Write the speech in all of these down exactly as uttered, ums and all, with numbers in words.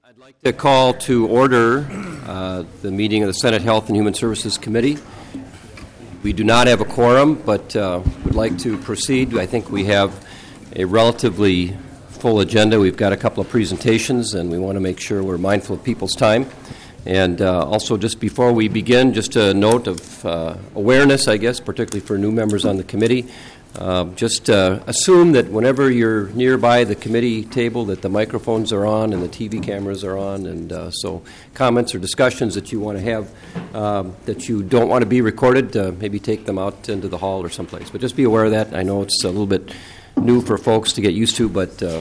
I'd like to call to order uh, the meeting of the Senate Health and Human Services Committee. We do not have a quorum, but uh, would like to proceed. I think we have a relatively full agenda. We've got a couple of presentations, and we want to make sure we're mindful of people's time. And uh, also, just before we begin, just a note of uh, awareness, I guess, particularly for new members on the committee. Uh, just uh, assume that whenever you're nearby the committee table that the microphones are on and the T V cameras are on, and uh, so comments or discussions that you want to have um, that you don't want to be recorded, uh, maybe take them out into the hall or someplace. But just be aware of that. I know it's a little bit new for folks to get used to, but uh,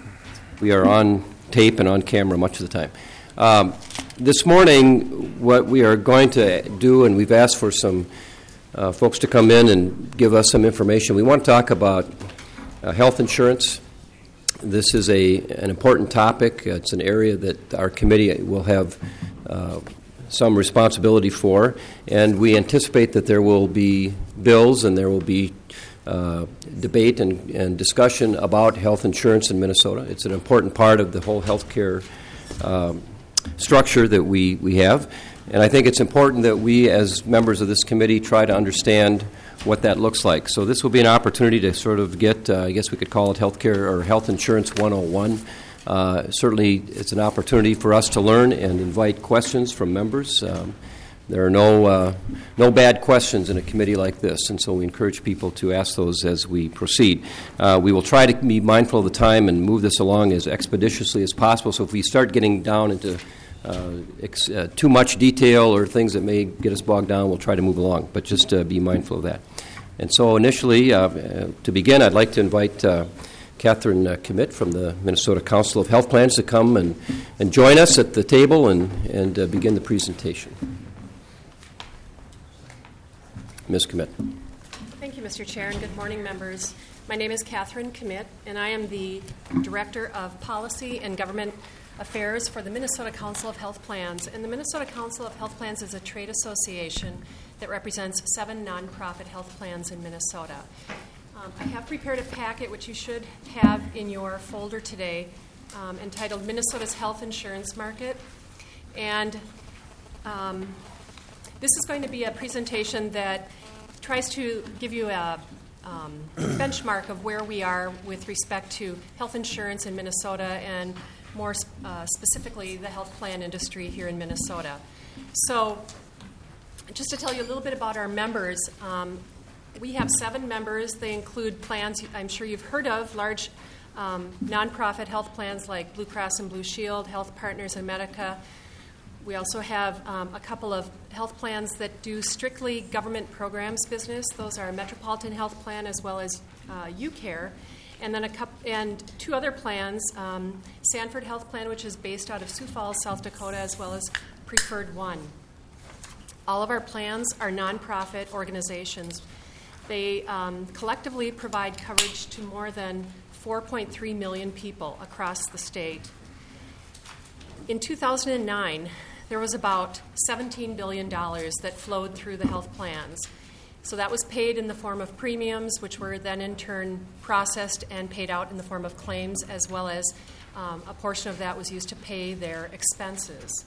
we are on tape and on camera much of the time. Um, this morning, what we are going to do, and we've asked for some Uh, folks to come in and give us some information. We want to talk about uh, health insurance. This is a an important topic. It's an area that our committee will have uh, some responsibility for, and we anticipate that there will be bills and there will be uh, debate and, and discussion about health insurance in Minnesota. It's an important part of the whole health care um, structure that we, we have. And I think it's important that we, as members of this committee, try to understand what that looks like. So this will be an opportunity to sort of get, uh, I guess we could call it healthcare or health insurance one oh one. Uh, certainly, it's an opportunity for us to learn and invite questions from members. Um, there are no uh, no bad questions in a committee like this, and so we encourage people to ask those as we proceed. Uh, we will try to be mindful of the time and move this along as expeditiously as possible. So if we start getting down into Uh, ex- uh, too much detail or things that may get us bogged down, we'll try to move along, but just uh, be mindful of that. And so initially, uh, uh, to begin, I'd like to invite uh, Catherine uh, Kmitt from the Minnesota Council of Health Plans to come and, and join us at the table and, and uh, begin the presentation. Miz Kmitt. Thank you, Mister Chair, and good morning, members. My name is Catherine Kmitt, and I am the Director of Policy and Government Affairs for the Minnesota Council of Health Plans. And the Minnesota Council of Health Plans is a trade association that represents seven nonprofit health plans in Minnesota. Um, I have prepared a packet, which you should have in your folder today, um, entitled Minnesota's Health Insurance Market. And um, this is going to be a presentation that tries to give you a um, benchmark of where we are with respect to health insurance in Minnesota and more uh, specifically the health plan industry here in Minnesota. So just to tell you a little bit about our members, um, we have seven members. They include plans I'm sure you've heard of, large um, nonprofit health plans like Blue Cross and Blue Shield, Health Partners, and Medica. We also have um, a couple of health plans that do strictly government programs business. Those are Metropolitan Health Plan as well as uh, UCare. And then a couple, and two other plans, um, Sanford Health Plan, which is based out of Sioux Falls, South Dakota, as well as Preferred One. All of our plans are nonprofit organizations. They um, collectively provide coverage to more than four point three million people across the state. In two thousand nine, there was about seventeen billion dollars that flowed through the health plans. So that was paid in the form of premiums, which were then in turn processed and paid out in the form of claims, as well as um, a portion of that was used to pay their expenses.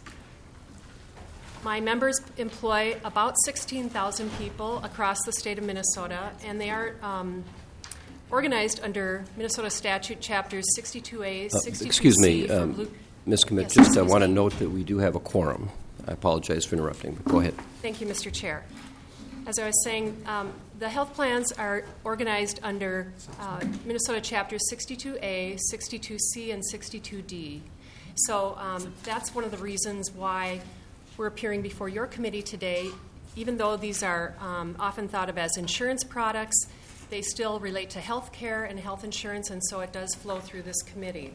My members employ about sixteen thousand people across the state of Minnesota, and they are um, organized under Minnesota Statute Chapters sixty-two A, sixty-two C. Uh, excuse me, um, Blue- Miz Kmitt, yes, just I want to note that we do have a quorum. I apologize for interrupting, but go ahead. Thank you, Mister Chair. As I was saying, um, the health plans are organized under uh, Minnesota Chapters sixty-two A, sixty-two C, and sixty-two D. So um, that's one of the reasons why we're appearing before your committee today. Even though these are um, often thought of as insurance products, they still relate to health care and health insurance, and so it does flow through this committee.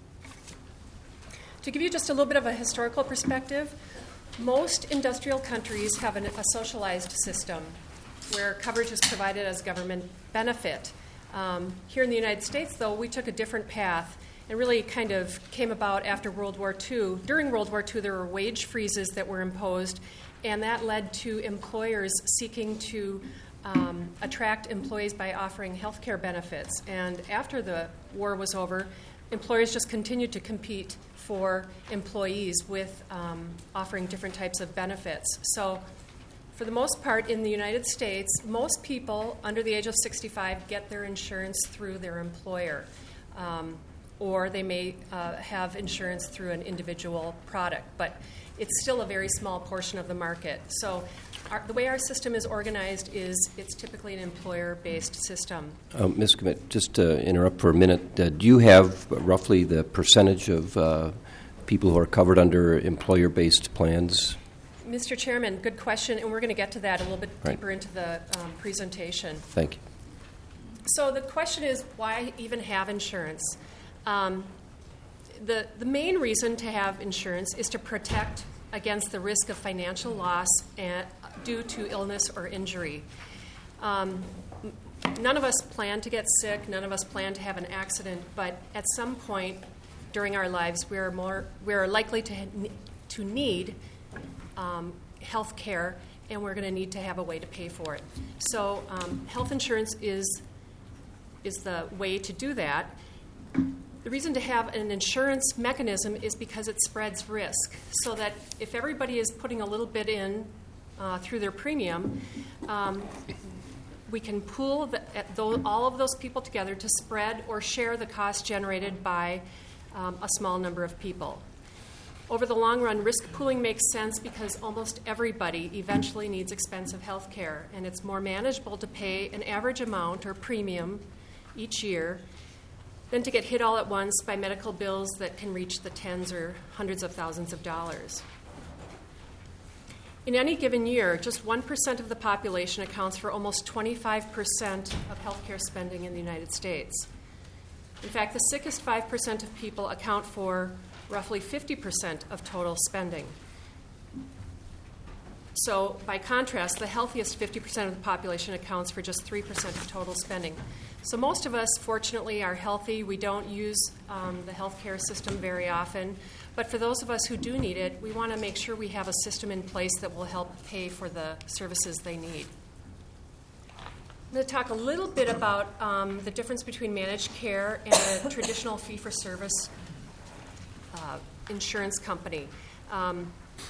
To give you just a little bit of a historical perspective, most industrial countries have an, a socialized system where coverage is provided as government benefit. Um, here in the United States, though, we took a different path and really kind of came about after World War Two. During World War Two, there were wage freezes that were imposed, and that led to employers seeking to um, attract employees by offering health care benefits. And after the war was over, employers just continued to compete for employees with um, offering different types of benefits. So for the most part in the United States, most people under the age of sixty-five get their insurance through their employer, um, or they may uh, have insurance through an individual product, but it's still a very small portion of the market. So our, the way our system is organized is it's typically an employer-based system. Uh, Miz Commit, just to interrupt for a minute, uh, do you have roughly the percentage of uh, people who are covered under employer-based plans? Mister Chairman, good question, and we're going to get to that a little bit Right. deeper into the um, presentation. Thank you. So the question is, why even have insurance? Um, the, the main reason to have insurance is to protect against the risk of financial loss and, due to illness or injury. Um, none of us plan to get sick, none of us plan to have an accident, but at some point during our lives, we're more we're likely to to need um, health care, and we're going to need to have a way to pay for it. So um, health insurance is is the way to do that. The reason to have an insurance mechanism is because it spreads risk, so that if everybody is putting a little bit in uh, through their premium, um, we can pool the, those, all of those people together to spread or share the cost generated by um, a small number of people. Over the long run, risk pooling makes sense because almost everybody eventually needs expensive health care, and it's more manageable to pay an average amount or premium each year than to get hit all at once by medical bills that can reach the tens or hundreds of thousands of dollars. In any given year, just one percent of the population accounts for almost twenty-five percent of healthcare spending in the United States. In fact, the sickest five percent of people account for roughly fifty percent of total spending. So, by contrast, the healthiest fifty percent of the population accounts for just three percent of total spending. So most of us, fortunately, are healthy. We don't use um, the healthcare system very often. But for those of us who do need it, we want to make sure we have a system in place that will help pay for the services they need. I'm going to talk a little bit about um, the difference between managed care and a traditional fee-for-service uh, insurance company. Um,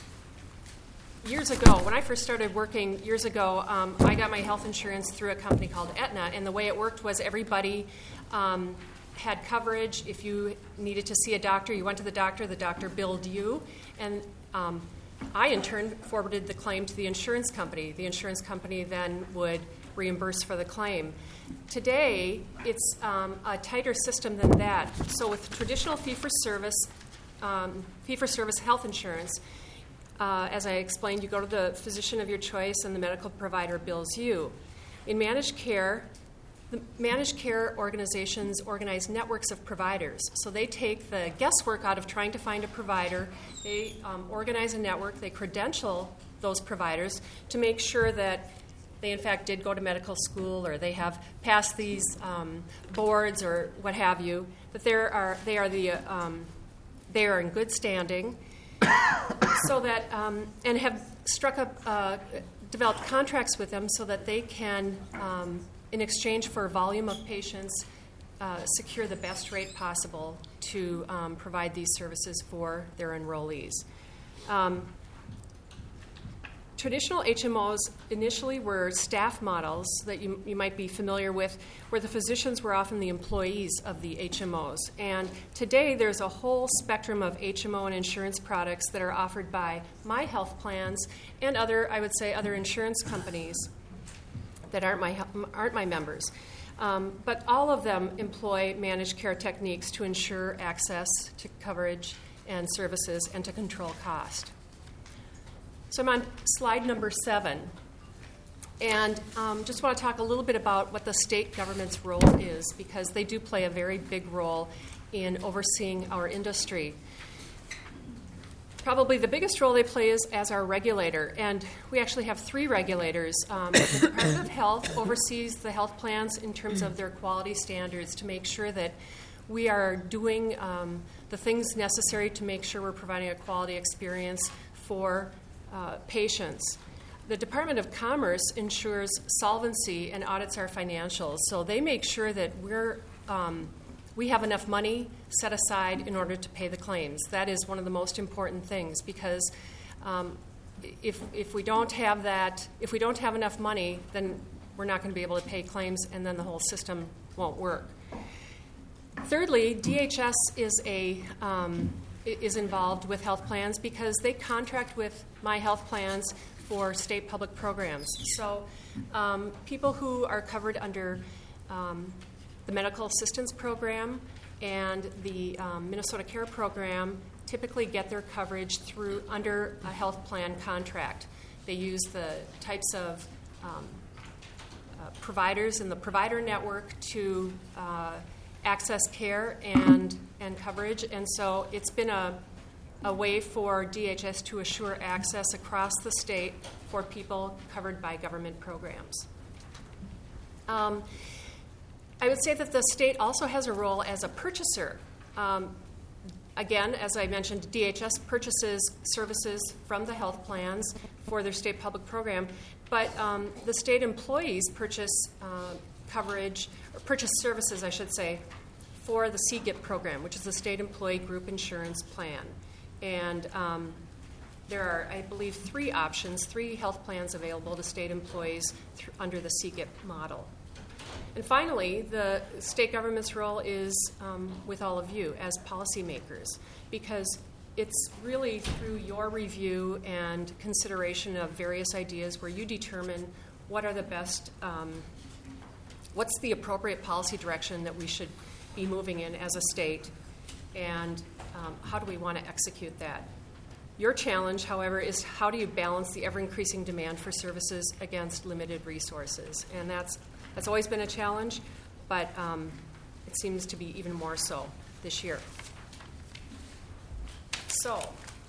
Years ago, when I first started working years ago, um, I got my health insurance through a company called Aetna, and the way it worked was everybody um, had coverage. If you needed to see a doctor, you went to the doctor, the doctor billed you, and um, I, in turn, forwarded the claim to the insurance company. The insurance company then would reimburse for the claim. Today, it's um, a tighter system than that. So with traditional fee-for-service, um, fee-for-service health insurance, Uh, as I explained, you go to the physician of your choice and the medical provider bills you. In managed care, the managed care organizations organize networks of providers. So they take the guesswork out of trying to find a provider. They um, organize a network. They credential those providers to make sure that they, in fact, did go to medical school or they have passed these um, boards or what have you, that there are, they are the um, they are in good standing. So that um, and have struck up, uh, developed contracts with them so that they can, um, in exchange for volume of patients, uh, secure the best rate possible to um, provide these services for their enrollees. Um, Traditional H M Os initially were staff models that you, you might be familiar with, where the physicians were often the employees of the H M Os. And today there's a whole spectrum of H M O and insurance products that are offered by my health plans and other, I would say, other insurance companies that aren't my, aren't my members. Um, but all of them employ managed care techniques to ensure access to coverage and services and to control cost. So I'm on slide number seven, and um, just want to talk a little bit about what the state government's role is, because they do play a very big role in overseeing our industry. Probably the biggest role they play is as our regulator, and we actually have three regulators. Um, the Department of Health oversees the health plans in terms of their quality standards to make sure that we are doing um, the things necessary to make sure we're providing a quality experience for Uh, patients. The Department of Commerce ensures solvency and audits our financials, so they make sure that we're um, we have enough money set aside in order to pay the claims. That is one of the most important things, because um, if if we don't have that, if we don't have enough money, then we're not going to be able to pay claims, and then the whole system won't work. Thirdly, D H S is a um, is involved with health plans because they contract with My Health Plans for state public programs. So um, people who are covered under um, the Medical Assistance Program and the um, Minnesota Care Program typically get their coverage through under a health plan contract. They use the types of um, uh, providers in the provider network to uh, access care and and coverage, and so it's been a a way for D H S to assure access across the state for people covered by government programs. Um, I would say that the state also has a role as a purchaser. Um, again, as I mentioned, D H S purchases services from the health plans for their state public program, but um, the state employees purchase uh, coverage, or purchase services, I should say, for the C G I P program, which is the State Employee Group Insurance Plan. And um, there are, I believe, three options, three health plans available to state employees th- under the C G I P model. And finally, the state government's role is um, with all of you as policymakers, because it's really through your review and consideration of various ideas where you determine what are the best, um, what's the appropriate policy direction that we should be moving in as a state, and um, how do we want to execute that. Your challenge, however, is how do you balance the ever-increasing demand for services against limited resources? And that's that's always been a challenge, but um, it seems to be even more so this year. So,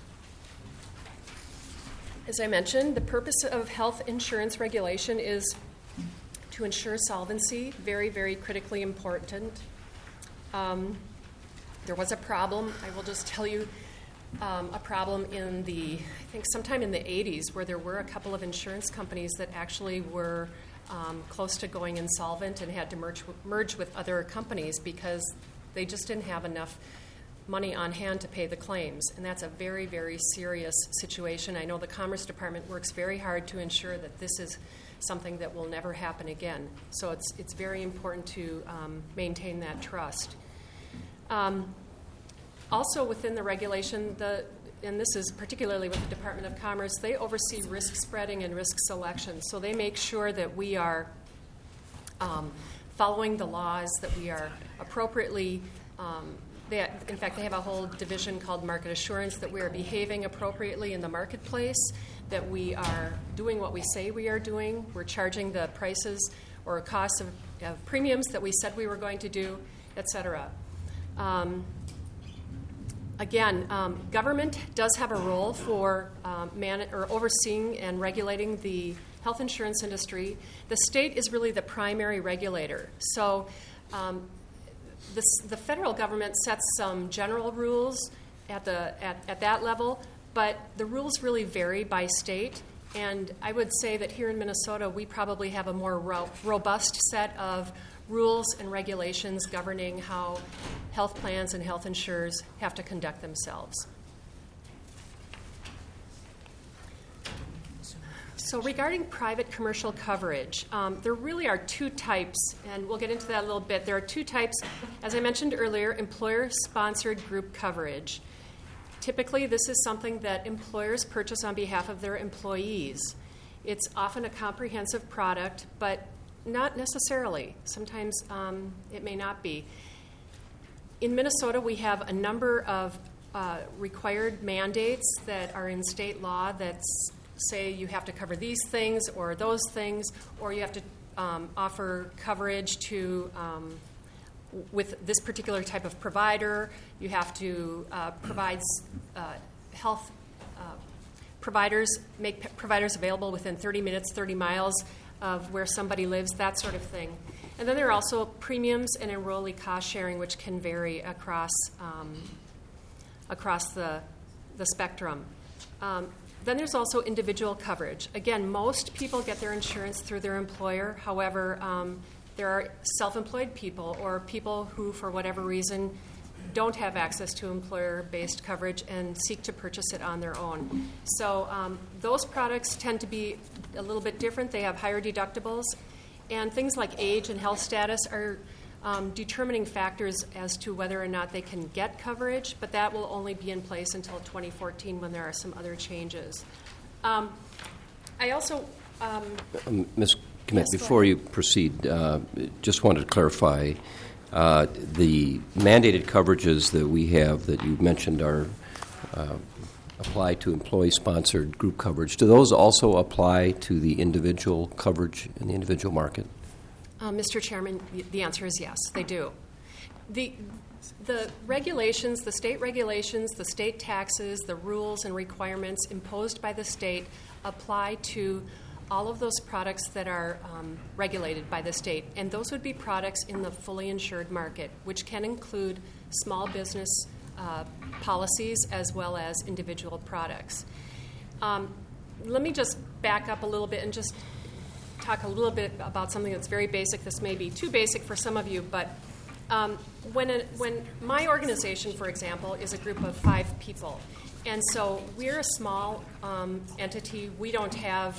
as I mentioned, the purpose of health insurance regulation is to ensure solvency, very, very critically important. Um, there was a problem, I will just tell you, um, a problem in the, I think sometime in the eighties, where there were a couple of insurance companies that actually were um, close to going insolvent and had to merge, merge with other companies because they just didn't have enough money on hand to pay the claims. And that's a very, very serious situation. I know the Commerce Department works very hard to ensure that this is something that will never happen again. So it's it's very important to um, maintain that trust. Um, also within the regulation, the and this is particularly with the Department of Commerce, they oversee risk spreading and risk selection. So they make sure that we are um, following the laws, that we are appropriately um, They, in fact, they have a whole division called Market Assurance, that we are behaving appropriately in the marketplace, that we are doing what we say we are doing. We're charging the prices or costs of, of premiums that we said we were going to do, et cetera. Um, again, um, government does have a role for um, man- or overseeing and regulating the health insurance industry. The state is really the primary regulator. So um, This, the federal government sets some general rules at the at, at that level, but the rules really vary by state. And I would say that here in Minnesota, we probably have a more ro- robust set of rules and regulations governing how health plans and health insurers have to conduct themselves. So regarding private commercial coverage, um, there really are two types, and we'll get into that a little bit. There are two types, as I mentioned earlier, employer-sponsored group coverage. Typically, this is something that employers purchase on behalf of their employees. It's often a comprehensive product, but not necessarily. Sometimes um, it may not be. In Minnesota, we have a number of uh, required mandates that are in state law that's say you have to cover these things or those things, or you have to um, offer coverage to um, with this particular type of provider. You have to uh, provide uh, health uh, providers, make p- providers available within thirty minutes, thirty miles of where somebody lives, that sort of thing. And then there are also premiums and enrollee cost sharing, which can vary across um, across the the spectrum. Um, Then there's also individual coverage. Again, most people get their insurance through their employer. However, um, there are self-employed people or people who, for whatever reason, don't have access to employer-based coverage and seek to purchase it on their own. So um, those products tend to be a little bit different. They have higher deductibles, and things like age and health status are um, determining factors as to whether or not they can get coverage, but that will only be in place until twenty fourteen when there are some other changes. Um, I also... Um, um, Miz Kmet, yes, before you proceed, uh, just wanted to clarify, uh, the mandated coverages that we have that you mentioned are uh, apply to employee-sponsored group coverage. Do those also apply to the individual coverage in the individual market? Uh, Mister Chairman, the answer is yes, they do. The, the regulations, the state regulations, the state taxes, the rules and requirements imposed by the state apply to all of those products that are um, regulated by the state. And those would be products in the fully insured market, which can include small business uh, policies as well as individual products. Um, let me just back up a little bit and just talk a little bit about something that's very basic. This may be too basic for some of you, but um, when, a, when my organization, for example, is a group of five people, and so we're a small um, entity. We don't have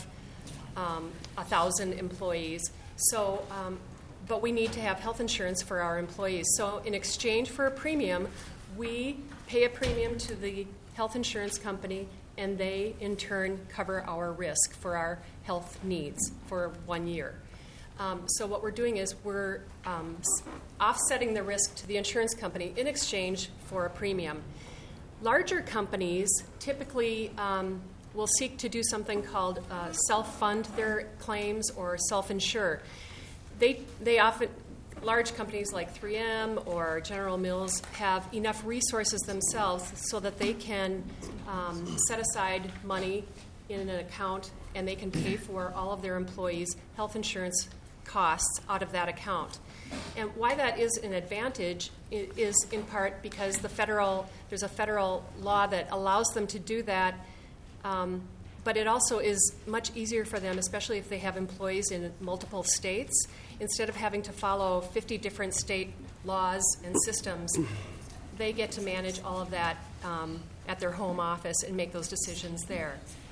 um, a thousand employees, so um, but we need to have health insurance for our employees. So in exchange for a premium, we pay a premium to the health insurance company, and they in turn cover our risk for our health needs for one year. Um, so what we're doing is we're um, offsetting the risk to the insurance company in exchange for a premium. Larger companies typically um, will seek to do something called uh, self-fund their claims or self-insure. They, they often, large companies like three M or General Mills have enough resources themselves so that they can um, set aside money in an account and they can pay for all of their employees' health insurance costs out of that account. And why that is an advantage is in part because the federal, there's a federal law that allows them to do that, um, but it also is much easier for them, especially if they have employees in multiple states. Instead of having to follow fifty different state laws and systems, they get to manage all of that um, at their home office and make those decisions there.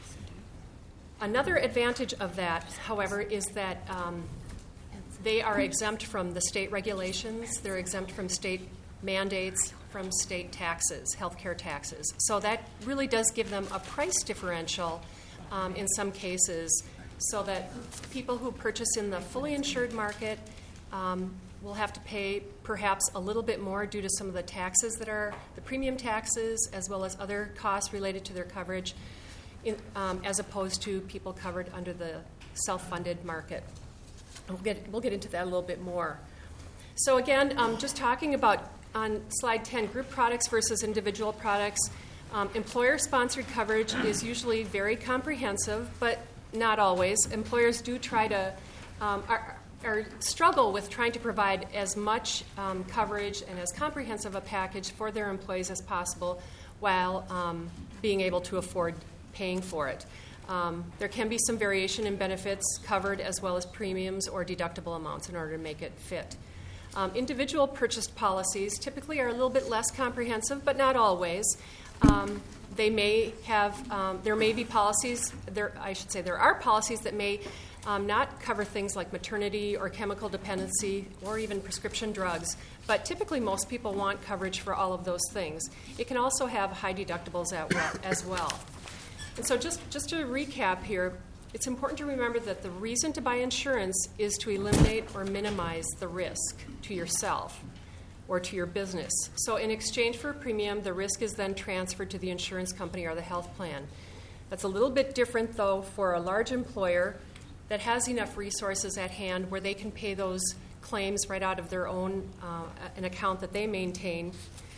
Another advantage of that, however, is that um, they are exempt from the state regulations. They're exempt from state mandates, from state taxes, healthcare taxes. So that really does give them a price differential um, in some cases, so that people who purchase in the fully insured market um, will have to pay perhaps a little bit more due to some of the taxes that are the premium taxes as well as other costs related to their coverage, in, um, as opposed to people covered under the self-funded market. We'll get, we'll get into that a little bit more. So again, um, just talking about on slide ten, group products versus individual products. Um, employer-sponsored coverage is usually very comprehensive, but not always. Employers do try to um, are, are struggle with trying to provide as much um, coverage and as comprehensive a package for their employees as possible while um, being able to afford paying for it. Um, there can be some variation in benefits covered as well as premiums or deductible amounts in order to make it fit. Um, individual purchased policies typically are a little bit less comprehensive, but not always. Um, they may have, um, there may be policies, there, I should say there are policies that may um, not cover things like maternity or chemical dependency or even prescription drugs, but typically most people want coverage for all of those things. It can also have high deductibles at well, as well. And so just, just to recap here, it's important to remember that the reason to buy insurance is to eliminate or minimize the risk to yourself or to your business. So in exchange for a premium, the risk is then transferred to the insurance company or the health plan. That's a little bit different, though, for a large employer that has enough resources at hand where they can pay those claims right out of their own uh, an account that they maintain.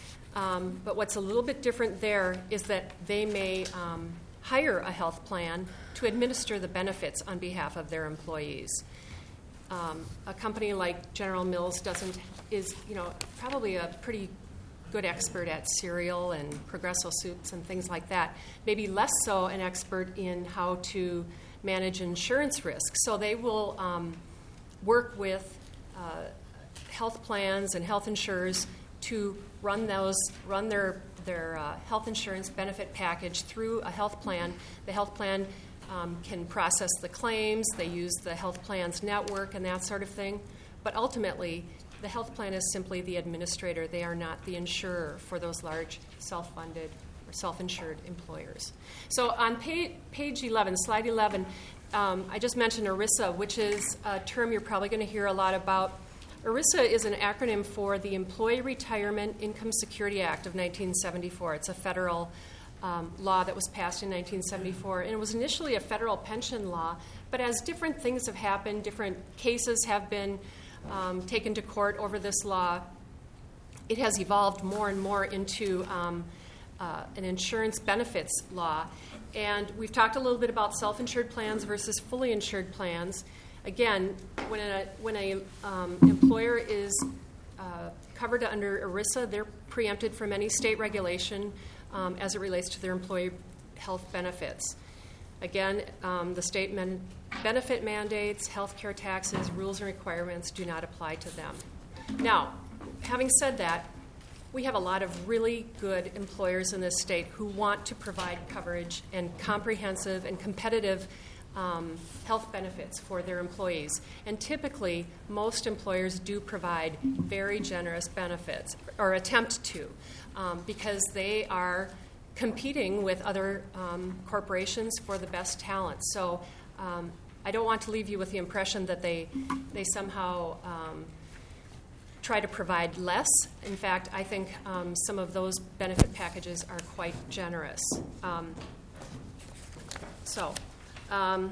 Um, but what's a little bit different there is that they may um, hire a health plan to administer the benefits on behalf of their employees. Um, a company like General Mills doesn't is you know probably a pretty good expert at cereal and Progresso soups and things like that. Maybe less so an expert in how to manage insurance risk. So they will um, work with uh, health plans and health insurers to run those, run their their uh, health insurance benefit package through a health plan. The health plan um, can process the claims. They use the health plan's network and that sort of thing. But ultimately, the health plan is simply the administrator. They are not the insurer for those large self-funded or self-insured employers. So on page, page eleven, slide eleven, um, I just mentioned ERISA, which is a term you're probably going to hear a lot about. ERISA is an acronym for the Employee Retirement Income Security Act of nineteen seventy-four. It's a federal um, law that was passed in nineteen seventy-four, and it was initially a federal pension law, but as different things have happened, different cases have been um, taken to court over this law, it has evolved more and more into um, uh, an insurance benefits law. And we've talked a little bit about self-insured plans versus fully insured plans. Again, when a when a um, employer is uh, covered under ERISA, they're preempted from any state regulation um, as it relates to their employee health benefits. Again, um, the state men- benefit mandates, health care taxes, rules and requirements do not apply to them. Now, having said that, we have a lot of really good employers in this state who want to provide coverage and comprehensive and competitive Um, health benefits for their employees. And typically, most employers do provide very generous benefits, or attempt to, um, because they are competing with other um, corporations for the best talent. So um, I don't want to leave you with the impression that they, they somehow um, try to provide less. In fact, I think um, some of those benefit packages are quite generous. Um, so... Um,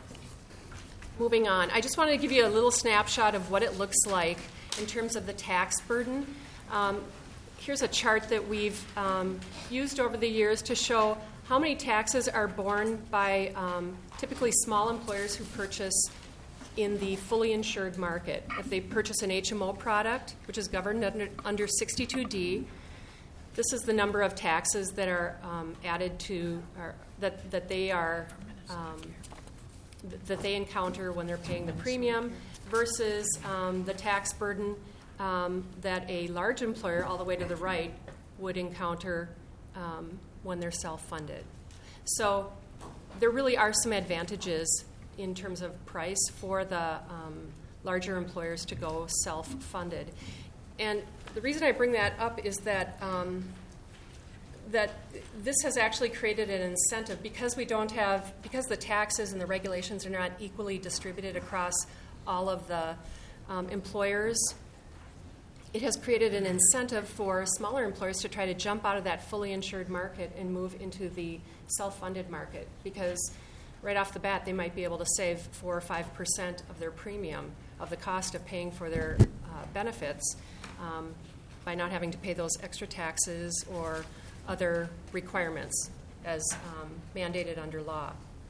moving on, I just wanted to give you a little snapshot of what it looks like in terms of the tax burden. Um, here's a chart that we've um, used over the years to show how many taxes are borne by um, typically small employers who purchase in the fully insured market. If they purchase an H M O product, which is governed under, under sixty-two D, this is the number of taxes that are um, added to, or that, that they are Um, th- that they encounter when they're paying the premium versus um, the tax burden um, that a large employer, all the way to the right, would encounter um, when they're self-funded. So there really are some advantages in terms of price for the um, larger employers to go self-funded. And the reason I bring that up is that um, that this has actually created an incentive because we don't have, because the taxes and the regulations are not equally distributed across all of the um, employers. It has created an incentive for smaller employers to try to jump out of that fully insured market and move into the self-funded market, because right off the bat they might be able to save four or five percent of their premium, of the cost of paying for their uh, benefits, um, by not having to pay those extra taxes or other requirements as um, mandated under law.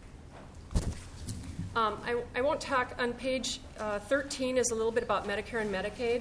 Um, I, I won't talk. On page uh, thirteen is a little bit about Medicare and Medicaid.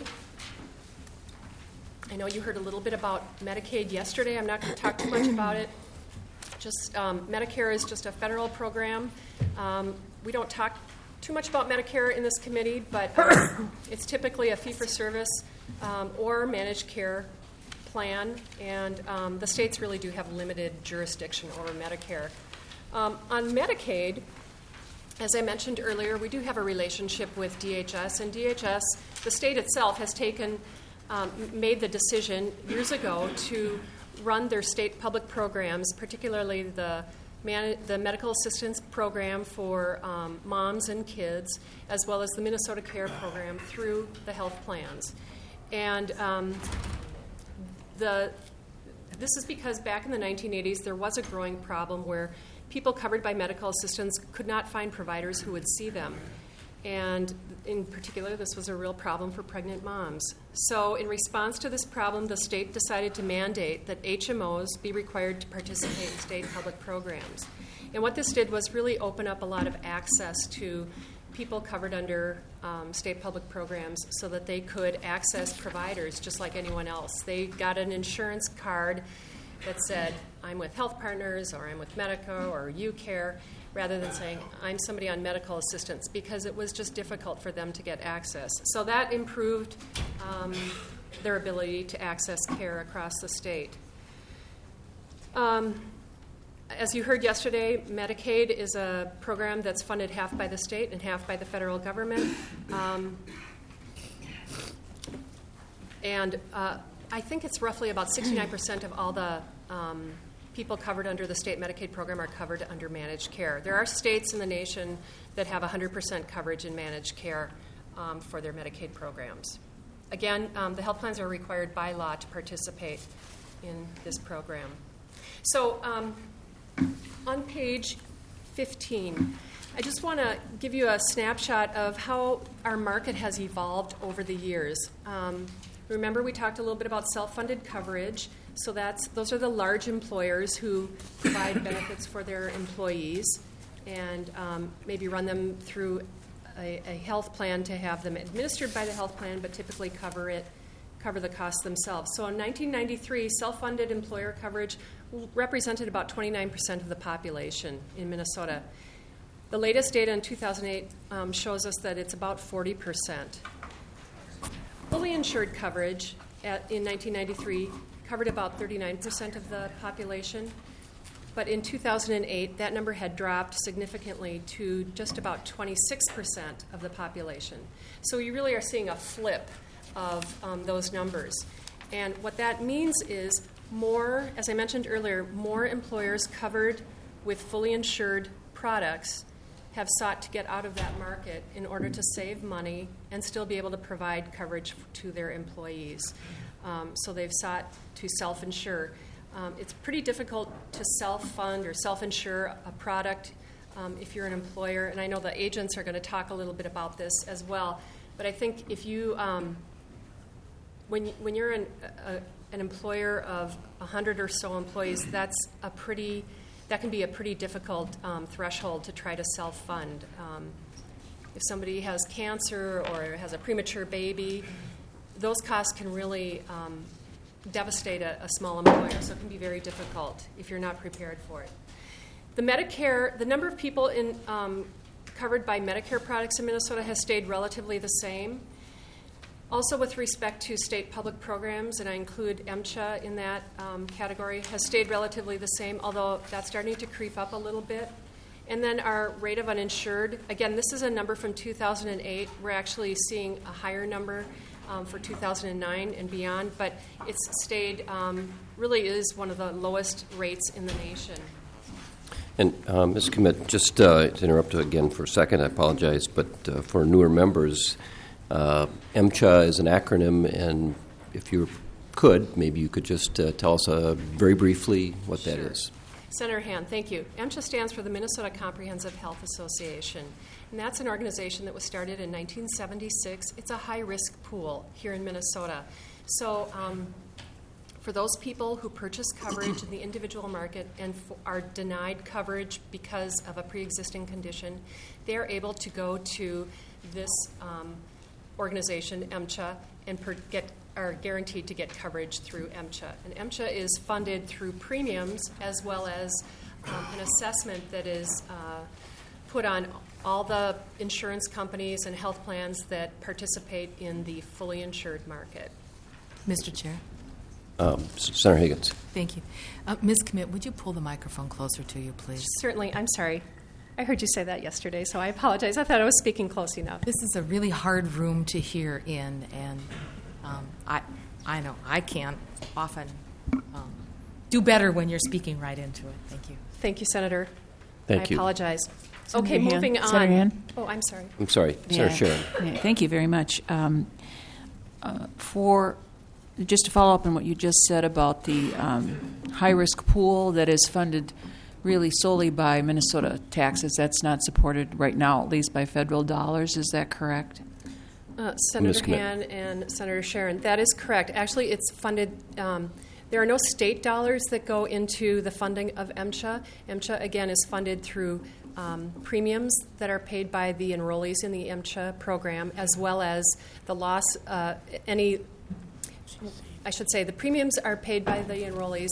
I know you heard a little bit about Medicaid yesterday. I'm not going to talk too much about it. Just um, Medicare is just a federal program. Um, we don't talk too much about Medicare in this committee, but um, it's typically a fee-for-service um, or managed care plan, and um, the states really do have limited jurisdiction over Medicare. Um, on Medicaid, as I mentioned earlier, we do have a relationship with D H S, and D H S, the state itself, has taken, um, made the decision years ago to run their state public programs, particularly the man- the medical assistance program for um, moms and kids, as well as the Minnesota Care program through the health plans. And um, The, this is because back in the nineteen eighties, there was a growing problem where people covered by medical assistance could not find providers who would see them. And in particular, this was a real problem for pregnant moms. So in response to this problem, the state decided to mandate that H M Os be required to participate in state public programs. And what this did was really open up a lot of access to people covered under um, state public programs so that they could access providers just like anyone else. They got an insurance card that said, I'm with Health Partners, or I'm with Medica, or UCare, rather than saying, I'm somebody on medical assistance, because it was just difficult for them to get access. So that improved um, their ability to access care across the state. Um, as you heard yesterday, Medicaid is a program that's funded half by the state and half by the federal government. Um, and uh, I think it's roughly about sixty-nine percent of all the um, people covered under the state Medicaid program are covered under managed care. There are states in the nation that have one hundred percent coverage in managed care um, for their Medicaid programs. Again, um, the health plans are required by law to participate in this program. So um, on page fifteen, I just want to give you a snapshot of how our market has evolved over the years. Um, remember, we talked a little bit about self-funded coverage. So that's those are the large employers who provide benefits for their employees and um, maybe run them through a, a health plan to have them administered by the health plan, but typically cover it, cover the costs themselves. So in nineteen ninety-three, self-funded employer coverage represented about twenty-nine percent of the population in Minnesota. The latest data in two thousand eight um, shows us that it's about forty percent. Fully insured coverage at, in nineteen ninety-three covered about thirty-nine percent of the population, but in two thousand eight, that number had dropped significantly to just about twenty-six percent of the population. So you really are seeing a flip of um, those numbers. And what that means is more, as I mentioned earlier, more employers covered with fully insured products have sought to get out of that market in order to save money and still be able to provide coverage to their employees. Um, so they've sought to self-insure. Um, it's pretty difficult to self-fund or self-insure a product um, if you're an employer, and I know the agents are going to talk a little bit about this as well. But I think if you, um, when when you're an, a, an employer of a hundred or so employees, that's a pretty that can be a pretty difficult um, threshold to try to self-fund. Um, if somebody has cancer or has a premature baby, those costs can really um, devastate a, a small employer, so it can be very difficult if you're not prepared for it. The Medicare, the number of people in um, covered by Medicare products in Minnesota has stayed relatively the same. Also, with respect to state public programs, and I include M C H A in that um, category, has stayed relatively the same, although that's starting to creep up a little bit. And then our rate of uninsured, again, this is a number from two thousand eight. We're actually seeing a higher number um, for two thousand nine and beyond, but it's stayed, um, really is one of the lowest rates in the nation. And uh, Miz Kmet, just uh, to interrupt again for a second, I apologize, but uh, for newer members, uh, M C H A is an acronym, and if you could, maybe you could just uh, tell us uh, very briefly what Sure. that is. Senator Hand, thank you. M C H A stands for the Minnesota Comprehensive Health Association, and that's an organization that was started in nineteen seventy-six. It's a high-risk pool here in Minnesota. So um, for those people who purchase coverage in the individual market and f- are denied coverage because of a pre-existing condition, they're able to go to this um, organization, M C H A, and per- get are guaranteed to get coverage through M C H A. And M C H A is funded through premiums as well as um, an assessment that is uh, put on all the insurance companies and health plans that participate in the fully insured market. Mister Chair. Um, Senator Higgins. Thank you. Uh, Miz Kmet, would you pull the microphone closer to you, please? Certainly. I'm sorry. I heard you say that yesterday, so I apologize. I thought I was speaking close enough. This is a really hard room to hear in, and um, I, I know I can't often um, do better when you're speaking right into it. Thank you. Thank you, Senator. Thank I you. apologize. Senator okay, Han. moving on. Senator Han. Oh, I'm sorry. I'm sorry, Senator Yeah. Sharon. Yeah, thank you very much. Um, uh, for just to follow up on what you just said about the um, high-risk pool that is funded really solely by Minnesota taxes, that's not supported right now, at least by federal dollars. Is that correct? Uh, Senator Kmet. Han and Senator Sharon, that is correct. Actually, it's funded. Um, there are no state dollars that go into the funding of M C H A. M C H A, again, is funded through um, premiums that are paid by the enrollees in the M C H A program, as well as the loss, uh, any, I should say, the premiums are paid by the enrollees.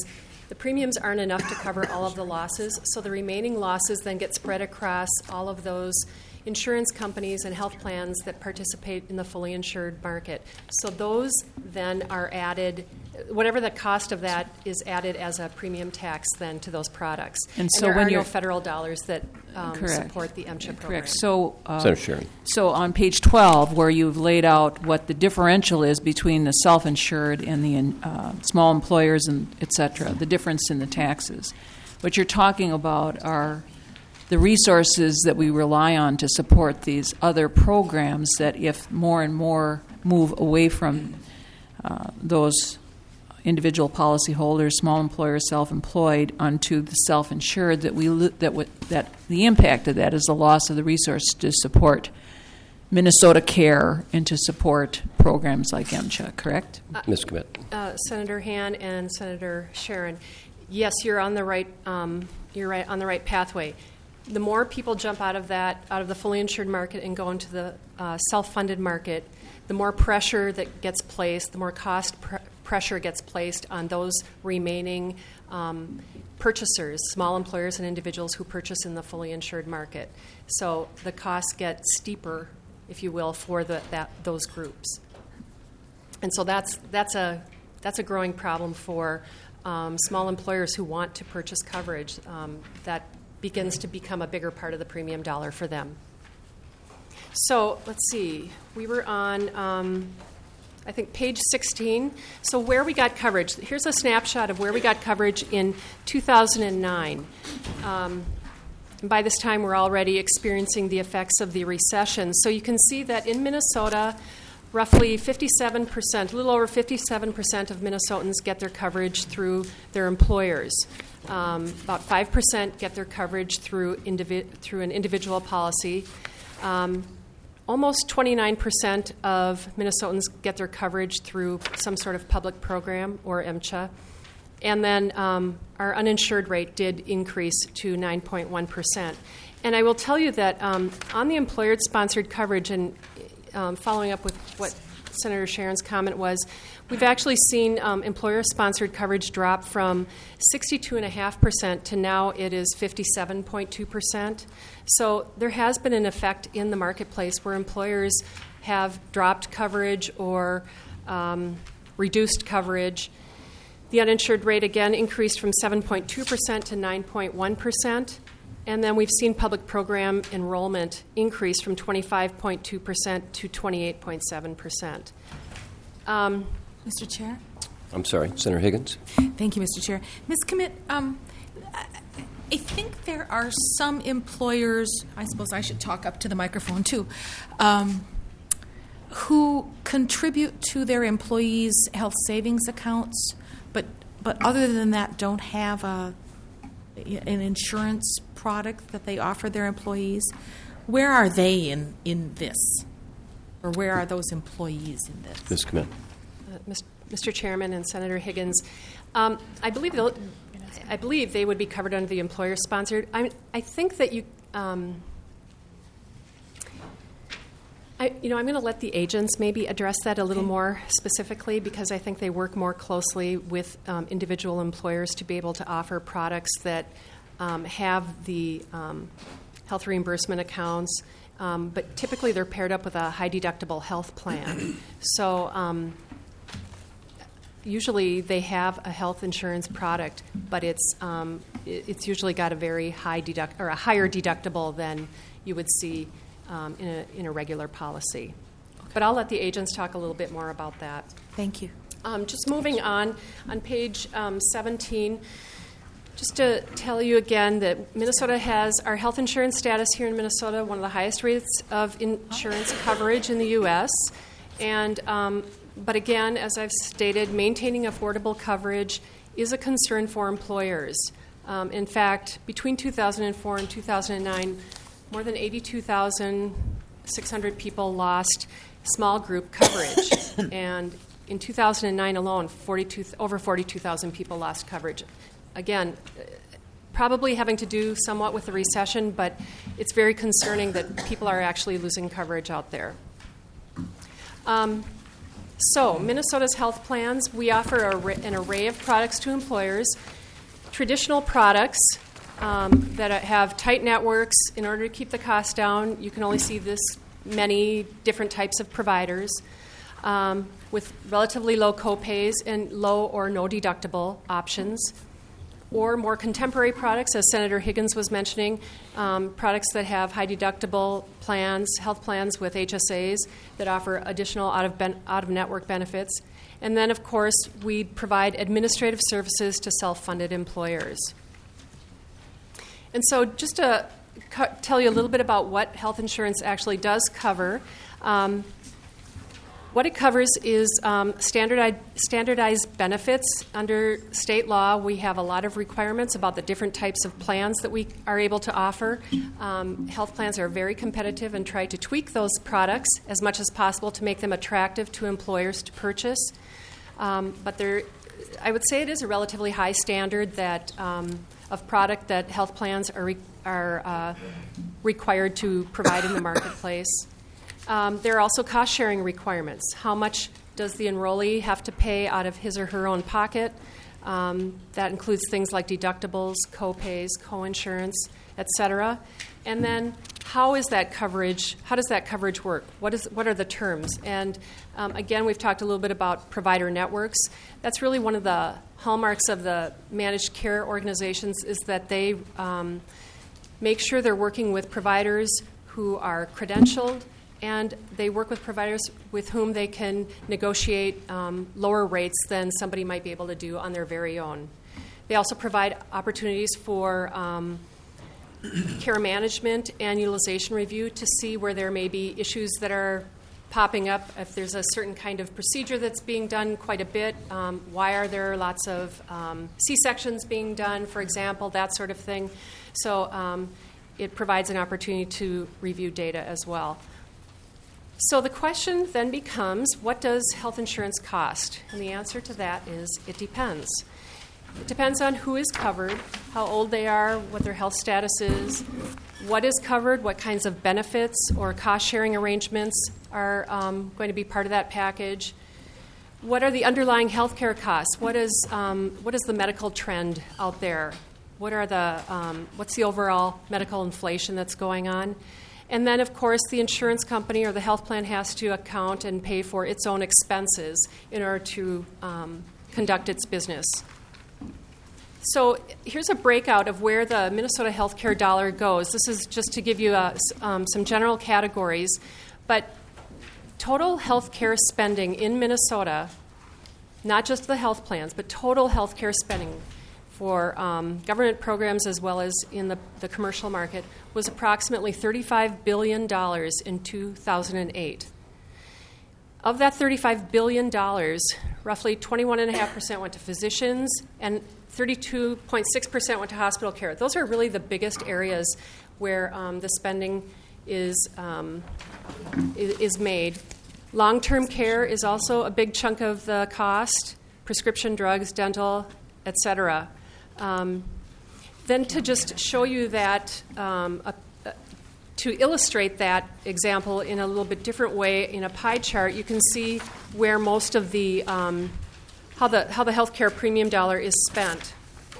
the premiums aren't enough to cover all of the losses, so the remaining losses then get spread across all of those insurance companies and health plans that participate in the fully insured market. So those then are added, whatever the cost of that is added as a premium tax then to those products. And And so there when are no you're- federal dollars that um, Correct. support the MCHA program. Correct. So, uh, Senator Sharon. so on page twelve, where you've laid out what the differential is between the self-insured and the uh, small employers and et cetera, the difference in the taxes, what you're talking about are the resources that we rely on to support these other programs that if more and more move away from uh, those individual policyholders, small employers, self-employed, onto the self-insured, that we lo- that w- that the impact of that is the loss of the resource to support Minnesota Care and to support programs like MCHA, correct? Miz Kmet. Uh, Senator Han and Senator Sharon, yes, you're on the right. Um, you're right on the right pathway. The more people jump out of that, out of the fully insured market, and go into the uh, self-funded market, the more pressure that gets placed, the more cost pr- pressure gets placed on those remaining um, purchasers, small employers and individuals who purchase in the fully insured market. So the costs get steeper, if you will, for the, that those groups. And so that's that's a that's a growing problem for um, small employers who want to purchase coverage. Um, that begins to become a bigger part of the premium dollar for them. So let's see. We were on, um, I think, page sixteen. So where we got coverage. Here's a snapshot of where we got coverage in two thousand nine. Um, and by this time, we're already experiencing the effects of the recession. So you can see that in Minnesota, roughly fifty-seven percent, a little over fifty-seven percent of Minnesotans get their coverage through their employers. Um, about five percent get their coverage through indivi- through an individual policy. Um, almost twenty-nine percent of Minnesotans get their coverage through some sort of public program or MCHA. And then um, our uninsured rate did increase to nine point one percent. And I will tell you that um, on the employer-sponsored coverage, and um, following up with what Senator Sharon's comment was, we've actually seen um, employer-sponsored coverage drop from sixty-two point five percent to now it is fifty-seven point two percent. So there has been an effect in the marketplace where employers have dropped coverage or um, reduced coverage. The uninsured rate, again, increased from seven point two percent to nine point one percent. And then we've seen public program enrollment increase from twenty-five point two percent to twenty-eight point seven percent. Um, Mister Chair? I'm sorry, Senator Higgins. Thank you, Mister Chair. Miz Commit, um, I think there are some employers, I suppose I should talk up to the microphone too, um, who contribute to their employees' health savings accounts, but but other than that don't have a an insurance product that they offer their employees. Where are they in, in this? Or where are those employees in this? Miz Kmet. Uh, Mister Chairman and Senator Higgins, um, I believe they'll- I believe they would be covered under the employer-sponsored. I, I think that you, um, I, you know, I'm going to let the agents maybe address that a little more specifically because I think they work more closely with um, individual employers to be able to offer products that um, have the um, health reimbursement accounts, um, but typically they're paired up with a high-deductible health plan. So um, usually they have a health insurance product, but it's um, it, it's usually got a very high deduct or a higher deductible than you would see um, in a in a regular policy. Okay. But I'll let the agents talk a little bit more about that. Thank you. Um, just moving on, on page um, seventeen, just to tell you again that Minnesota has our health insurance status here in Minnesota, one of the highest rates of insurance coverage in the U S And um, but again, as I've stated, maintaining affordable coverage is a concern for employers. Um, in fact, between two thousand four and two thousand nine, more than eighty-two thousand six hundred people lost small group coverage. And in two thousand nine alone, forty-two, over forty-two thousand people lost coverage. Again, probably having to do somewhat with the recession, but it's very concerning that people are actually losing coverage out there. Um, So, Minnesota's health plans, we offer a, an array of products to employers. traditional products um, that have tight networks, in order to keep the cost down, you can only see this many different types of providers um, with relatively low copays and low or no deductible options. Or more contemporary products, as Senator Higgins was mentioning, um, products that have high deductible plans, health plans with H S As that offer additional out of ben- out of network benefits. And then, of course, we provide administrative services to self-funded employers. And so, just to co- tell you a little bit about what health insurance actually does cover. Um, What it covers is um, standardized, standardized benefits. Under state law, we have a lot of requirements about the different types of plans that we are able to offer. Um, health plans are very competitive and try to tweak those products as much as possible to make them attractive to employers to purchase. Um, but there, I would say it is a relatively high standard that um, of product that health plans are, re- are uh, required to provide in the marketplace. Um, there are also cost-sharing requirements. How much does the enrollee have to pay out of his or her own pocket? Um, that includes things like deductibles, co-pays, co-insurance, et cetera. And then how is that coverage, how does that coverage work? What is, what are the terms? And um, again, we've talked a little bit about provider networks. That's really one of the hallmarks of the managed care organizations, is that they um, make sure they're working with providers who are credentialed, and they work with providers with whom they can negotiate um, lower rates than somebody might be able to do on their very own. They also provide opportunities for um, care management and utilization review to see where there may be issues that are popping up. If there's a certain kind of procedure that's being done quite a bit, um, why are there lots of um, C-sections being done, for example, that sort of thing. So um, it provides an opportunity to review data as well. So the question then becomes, what does health insurance cost? And the answer to that is, it depends. It depends on who is covered, how old they are, what their health status is, what is covered, what kinds of benefits or cost-sharing arrangements are um, going to be part of that package. What are the underlying health care costs? What is, um, what is the medical trend out there? What are the, um, what's the overall medical inflation that's going on? And then, of course, the insurance company or the health plan has to account and pay for its own expenses in order to um, conduct its business. So here's a breakout of where the Minnesota healthcare dollar goes. This is just to give you a, um, some general categories. But total healthcare spending in Minnesota, not just the health plans, but total healthcare spending for um, government programs as well as in the, the commercial market, was approximately thirty-five billion dollars in two thousand eight. Of that thirty-five billion dollars, roughly twenty-one point five percent went to physicians and thirty-two point six percent went to hospital care. Those are really the biggest areas where um, the spending is, um, is, is made. Long-term care is also a big chunk of the cost, prescription drugs, dental, et cetera. Um, then to just show you that, um, a, a, to illustrate that example in a little bit different way in a pie chart, you can see where most of the, um, how the how the healthcare premium dollar is spent.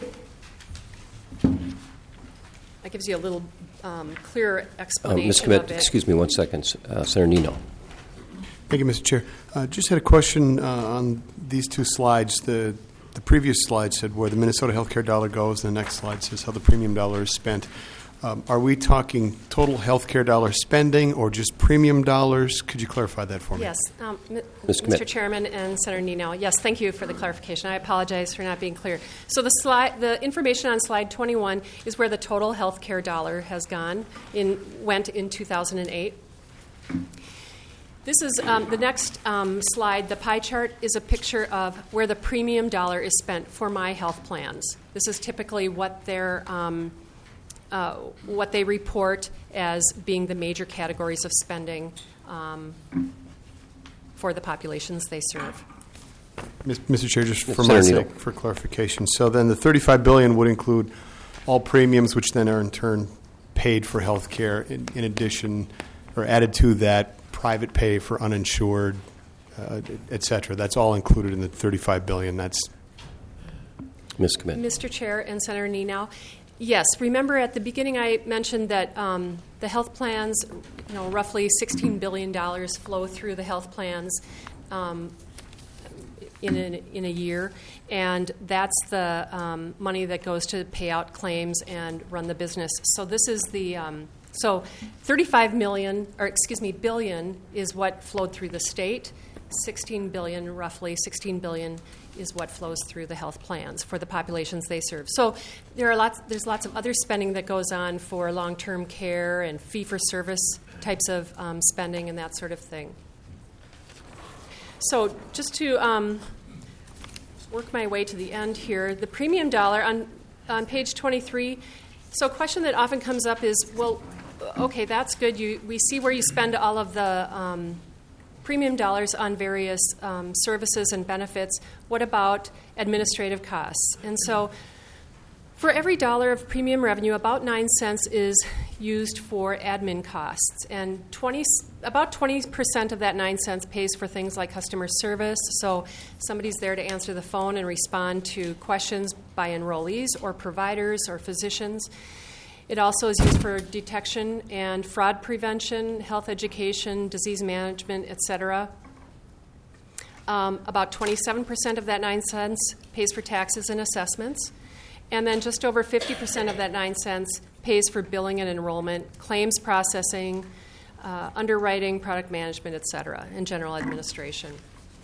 That gives you a little um, clearer explanation uh, Miz Kmet, of it. Excuse me one second. Uh, Senator Nino. Thank you, Mister Chair. Uh, just had a question uh, on these two slides. The The previous slide said where the Minnesota healthcare dollar goes, and the next slide says how the premium dollar is spent. Um, are we talking total healthcare dollar spending or just premium dollars? Could you clarify that for me? Yes, um, M- Miz Mister Kmet. Chairman and Senator Nino. Yes, thank you for the clarification. I apologize for not being clear. So the slide, the information on slide twenty-one is where the total healthcare dollar has gone in went in two thousand eight. This is um, the next um, slide. The pie chart is a picture of where the premium dollar is spent for my health plans. This is typically what they're, um, uh, what they report as being the major categories of spending um, for the populations they serve. Mister Chair, just for Senator my Nino. sake, for clarification. So then the thirty-five billion dollars would include all premiums, which then are in turn paid for health care, in, in addition, or added to that, private pay for uninsured, uh, et cetera. That's all included in the thirty-five billion dollars. That's Miz Commit. Mister Chair and Senator Nenow, yes, remember at the beginning I mentioned that um, the health plans, you know, roughly sixteen billion dollars flow through the health plans um, in, a, in a year, and that's the um, money that goes to pay out claims and run the business. So this is the, um, so thirty-five million, or excuse me, billion is what flowed through the state. sixteen billion, roughly sixteen billion is what flows through the health plans for the populations they serve. So there are lots, there's lots of other spending that goes on for long-term care and fee-for-service types of um, spending and that sort of thing. So just to um, work my way to the end here, the premium dollar on, on page twenty-three, so a question that often comes up is, well, okay, that's good. You, we see where you spend all of the um, premium dollars on various um, services and benefits. What about administrative costs? And so for every dollar of premium revenue, about nine cents is used for admin costs. And twenty, about twenty percent of that nine cents pays for things like customer service. So somebody's there to answer the phone and respond to questions by enrollees or providers or physicians. It also is used for detection and fraud prevention, health education, disease management, et cetera. Um, about twenty-seven percent of that nine cents pays for taxes and assessments. And then just over fifty percent of that nine cents pays for billing and enrollment, claims processing, uh, underwriting, product management, et cetera, and general administration.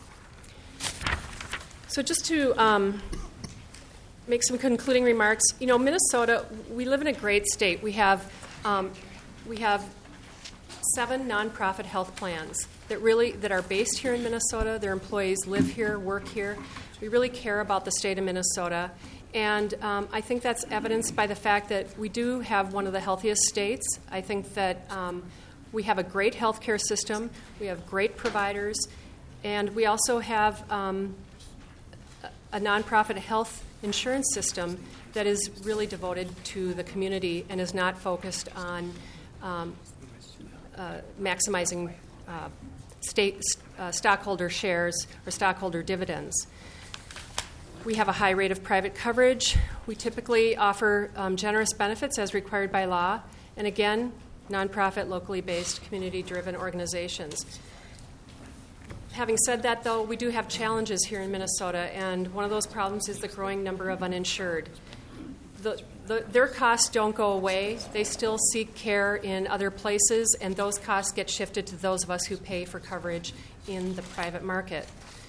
So just to um, make some concluding remarks. You know, Minnesota, we live in a great state. We have um, we have seven nonprofit health plans that really that are based here in Minnesota. Their employees live here, work here. We really care about the state of Minnesota, and um, I think that's evidenced by the fact that we do have one of the healthiest states. I think that um, we have a great healthcare system. We have great providers, and we also have um, a nonprofit health insurance system that is really devoted to the community and is not focused on um, uh, maximizing uh, state uh, stockholder shares or stockholder dividends. We have a high rate of private coverage. We typically offer um, generous benefits as required by law, and again, nonprofit, locally based, community-driven organizations. Having said that, though, we do have challenges here in Minnesota, and one of those problems is the growing number of uninsured. The, the, their costs don't go away. They still seek care in other places, and those costs get shifted to those of us who pay for coverage in the private market.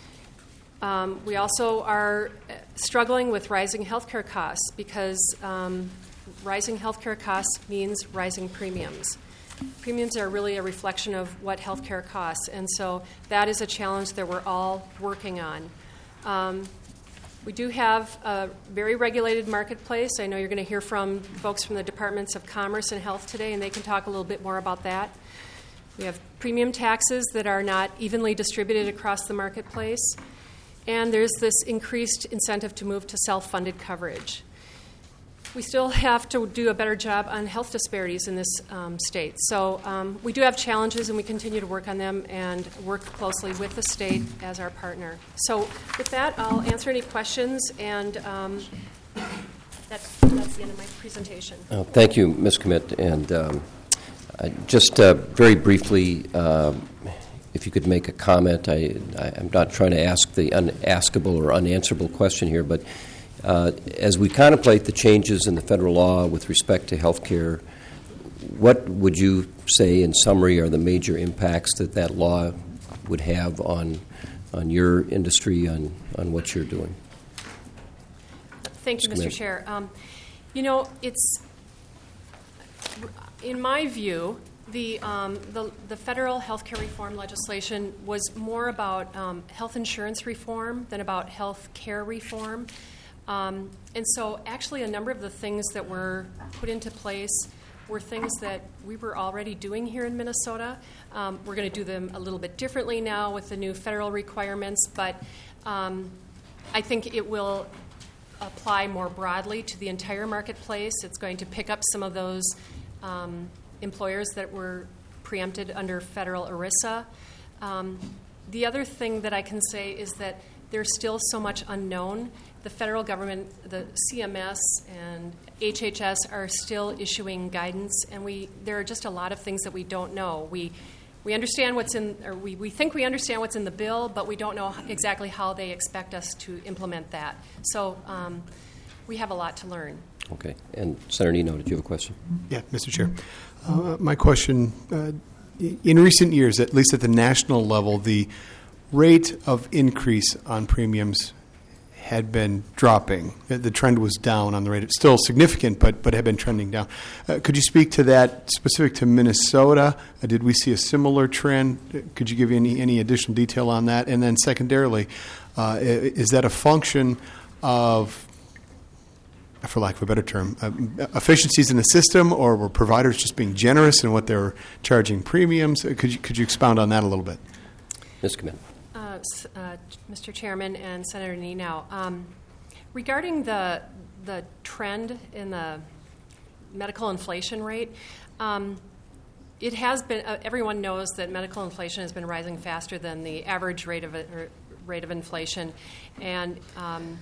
Um, we also are struggling with rising healthcare costs because um, rising healthcare costs means rising premiums. Premiums are really a reflection of what healthcare costs, and so that is a challenge that we're all working on. Um, we do have a very regulated marketplace. I know you're going to hear from folks from the Departments of Commerce and Health today, and they can talk a little bit more about that. We have premium taxes that are not evenly distributed across the marketplace, and there's this increased incentive to move to self-funded coverage. We still have to do a better job on health disparities in this um, state. So um, we do have challenges, and we continue to work on them and work closely with the state as our partner. So with that, I'll answer any questions, and um, that, that's the end of my presentation. Uh, thank you, Miz Commit. And um, uh, just uh, very briefly, uh, if you could make a comment. I, I, I'm not trying to ask the unaskable or unanswerable question here, but Uh, as we contemplate the changes in the federal law with respect to health care, what would you say in summary are the major impacts that that law would have on on your industry, on, on what you're doing? Thank you, Mister Chair. Um, you know, it's, in my view, the, um, the, the federal health care reform legislation was more about um, health insurance reform than about health care reform. Um, and so actually a number of the things that were put into place were things that we were already doing here in Minnesota. Um, we're going to do them a little bit differently now with the new federal requirements, but um, I think it will apply more broadly to the entire marketplace. It's going to pick up some of those um, employers that were preempted under federal ERISA. Um, the other thing that I can say is that there's still so much unknown, the federal government, the C M S and H H S are still issuing guidance, and we there are just a lot of things that we don't know. We we understand what's in, or we, we think we understand what's in the bill, but we don't know exactly how they expect us to implement that. So um, we have a lot to learn. Okay. And Senator Nino, did you have a question? Yeah, Mister Chair. Uh, my question, uh, in recent years, at least at the national level, the rate of increase on premiums had been dropping. The trend was down on the rate. It's still significant, but but had been trending down. Uh, could you speak to that specific to Minnesota? Uh, did we see a similar trend? Could you give any, any additional detail on that? And then secondarily, uh, is that a function of, for lack of a better term, uh, efficiencies in the system, or were providers just being generous in what they were charging premiums? Could you, could you expound on that a little bit? Miz Commit. Uh, Mister Chairman and Senator Nenow, um, regarding the the trend in the medical inflation rate, um, it has been. Uh, everyone knows that medical inflation has been rising faster than the average rate of uh, rate of inflation, and um,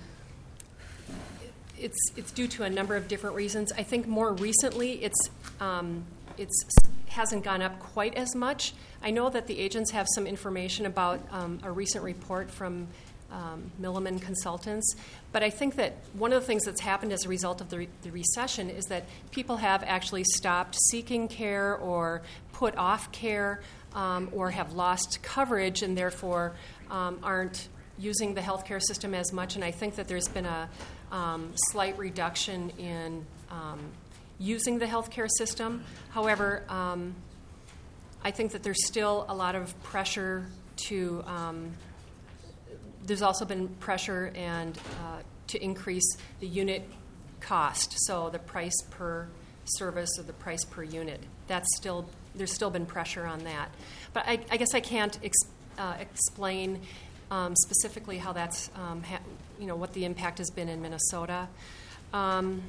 it's it's due to a number of different reasons. I think more recently, it's um, it's hasn't gone up quite as much. I know that the agents have some information about um, a recent report from um, Milliman Consultants, but I think that one of the things that's happened as a result of the, re- the recession is that people have actually stopped seeking care or put off care um, or have lost coverage and therefore um, aren't using the healthcare system as much. And I think that there's been a um, slight reduction in um, using the healthcare system. However, um, I think that there's still a lot of pressure to, um, there's also been pressure and uh, to increase the unit cost, so the price per service or the price per unit. That's still, there's still been pressure on that. But I, I guess I can't ex- uh, explain um, specifically how that's, um, ha- you know, what the impact has been in Minnesota. Um,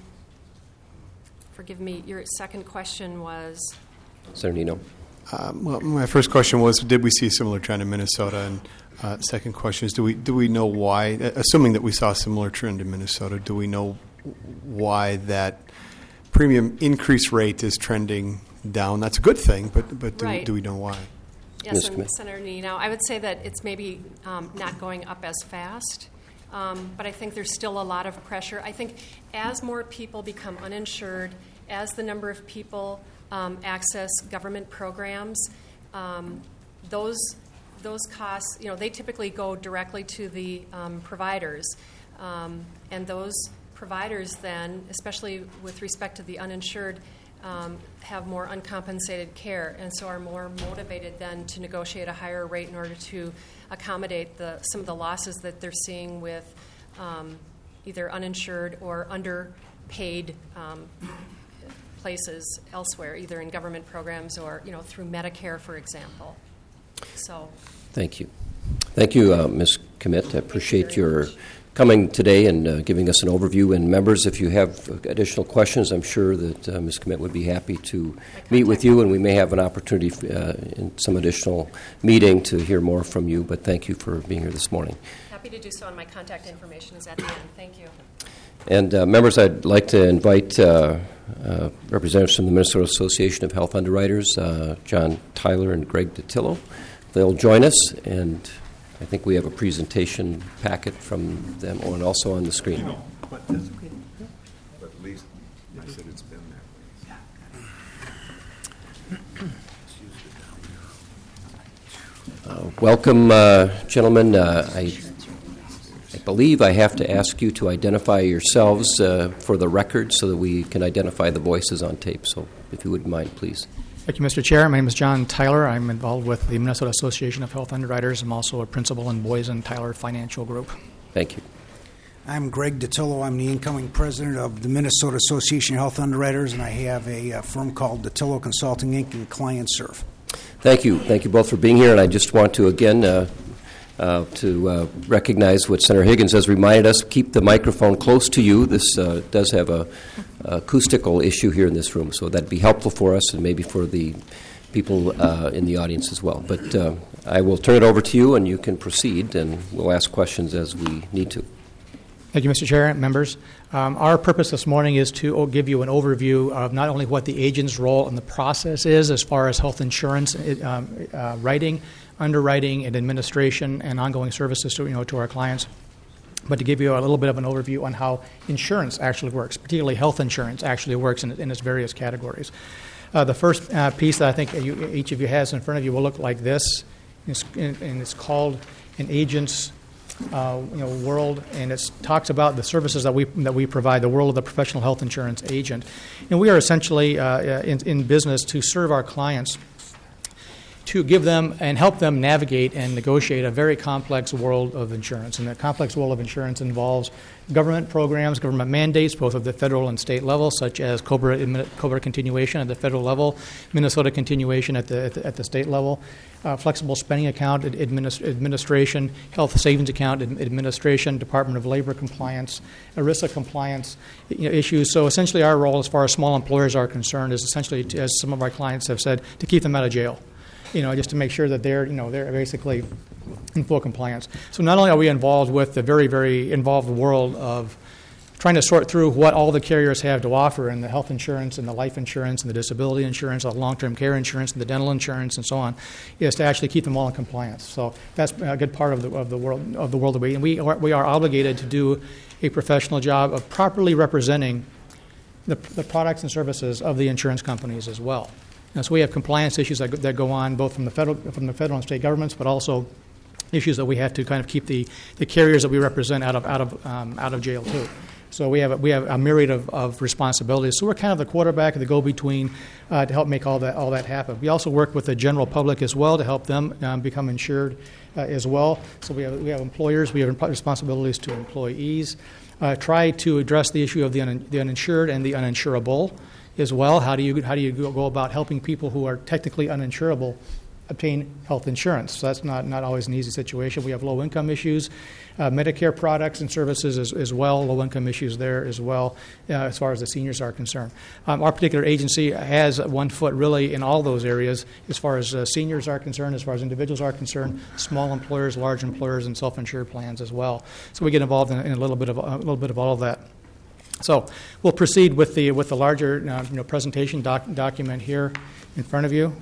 forgive me, your second question was? Senator Nino. Um, well, my first question was, did we see a similar trend in Minnesota? And uh, second question is, do we do we know why, assuming that we saw a similar trend in Minnesota, do we know why that premium increase rate is trending down? That's a good thing, but but do, right. do we know why? Yes, and Senator Nino, I would say that it's maybe um, not going up as fast, um, but I think there's still a lot of pressure. I think as more people become uninsured, as the number of people Um, access government programs, um, those those costs, you know, they typically go directly to the um, providers, um, and those providers then, especially with respect to the uninsured, um, have more uncompensated care, and so are more motivated then to negotiate a higher rate in order to accommodate the some of the losses that they're seeing with um, either uninsured or underpaid um, places elsewhere, either in government programs or, you know, through Medicare, for example. So, thank you, thank you, uh, Miz Commit. I appreciate you your much. coming today and uh, giving us an overview. And members, if you have additional questions, I'm sure that uh, Miz Commit would be happy to meet with you, and we may have an opportunity uh, in some additional meeting to hear more from you. But thank you for being here this morning. Happy to do so, and my contact information is at the end. Thank you. And uh, members, I'd like to invite uh, uh, representatives from the Minnesota Association of Health Underwriters, uh, John Tyler and Greg DiTillo. They'll join us, and I think we have a presentation packet from them, and also on the screen. No, but that's okay. But at least I said it's been that way. Uh, welcome, uh, gentlemen. Uh, I I believe I have to ask you to identify yourselves uh, for the record so that we can identify the voices on tape. So if you wouldn't mind, please. Thank you, Mister Chair. My name is John Tyler. I'm involved with the Minnesota Association of Health Underwriters. I'm also a principal in Boys and Tyler Financial Group. Thank you. I'm Greg DiTillo. I'm the incoming president of the Minnesota Association of Health Underwriters, and I have a, a firm called DiTillo Consulting, Incorporated and Client Serve. Thank you. Thank you both for being here. And I just want to, again, uh, Uh, to uh, recognize what Senator Higgins has reminded us. Keep the microphone close to you. This uh, does have a, a acoustical issue here in this room, so that'd be helpful for us and maybe for the people uh, in the audience as well. But uh, I will turn it over to you, and you can proceed, and we'll ask questions as we need to. Thank Thank you, Mister Chair, members. Um, our purpose this morning is to give you an overview of not only what the agent's role in the process is as far as health insurance um, uh, writing, underwriting, and administration, and ongoing services to, you know, to our clients, but to give you a little bit of an overview on how insurance actually works, particularly health insurance actually works in, in its various categories. Uh, the first uh, piece that I think you, each of you has in front of you will look like this, it's, and it's called an agent's Uh, you know, world, and it talks about the services that we that we provide, the world of the professional health insurance agent. And we are essentially uh, in, in business to serve our clients, to give them and help them navigate and negotiate a very complex world of insurance. And that complex world of insurance involves government programs, government mandates, both at the federal and state level, such as COBRA, COBRA continuation at the federal level, Minnesota continuation at the at the, at the state level, uh, flexible spending account administ- administration, health savings account administration, Department of Labor compliance, ERISA compliance, you know, issues. So essentially, our role, as far as small employers are concerned, is essentially, to, as some of our clients have said, to keep them out of jail. You know, just to make sure that they're, you know, they're basically in full compliance. So not only are we involved with the very, very involved world of trying to sort through what all the carriers have to offer in the health insurance and the life insurance and the disability insurance, the long-term care insurance and the dental insurance and so on, is to actually keep them all in compliance. So that's a good part of the of the world of the world that we and we are, we are obligated to do a professional job of properly representing the, the products and services of the insurance companies as well. And so we have compliance issues that go, that go on both from the federal from the federal and state governments, but also issues that we have to kind of keep the, the carriers that we represent out of out of um, out of jail too. So we have a, we have a myriad of, of responsibilities. So we're kind of the quarterback and the go-between uh, to help make all that all that happen. We also work with the general public as well to help them um, become insured uh, as well. So we have we have employers, we have responsibilities to employees. Uh, try to address the issue of the, un, the uninsured and the uninsurable as well. How do you how do you go about helping people who are technically uninsurable obtain health insurance? So that's not, not always an easy situation. We have low-income issues, uh, Medicare products and services as, as well, low-income issues there as well, uh, as far as the seniors are concerned. Um, our particular agency has one foot really in all those areas as far as uh, seniors are concerned, as far as individuals are concerned, small employers, large employers, and self-insured plans as well. So we get involved in, in a little bit of a little bit of all of that. So we'll proceed with the with the larger uh, you know, presentation doc, document here in front of you.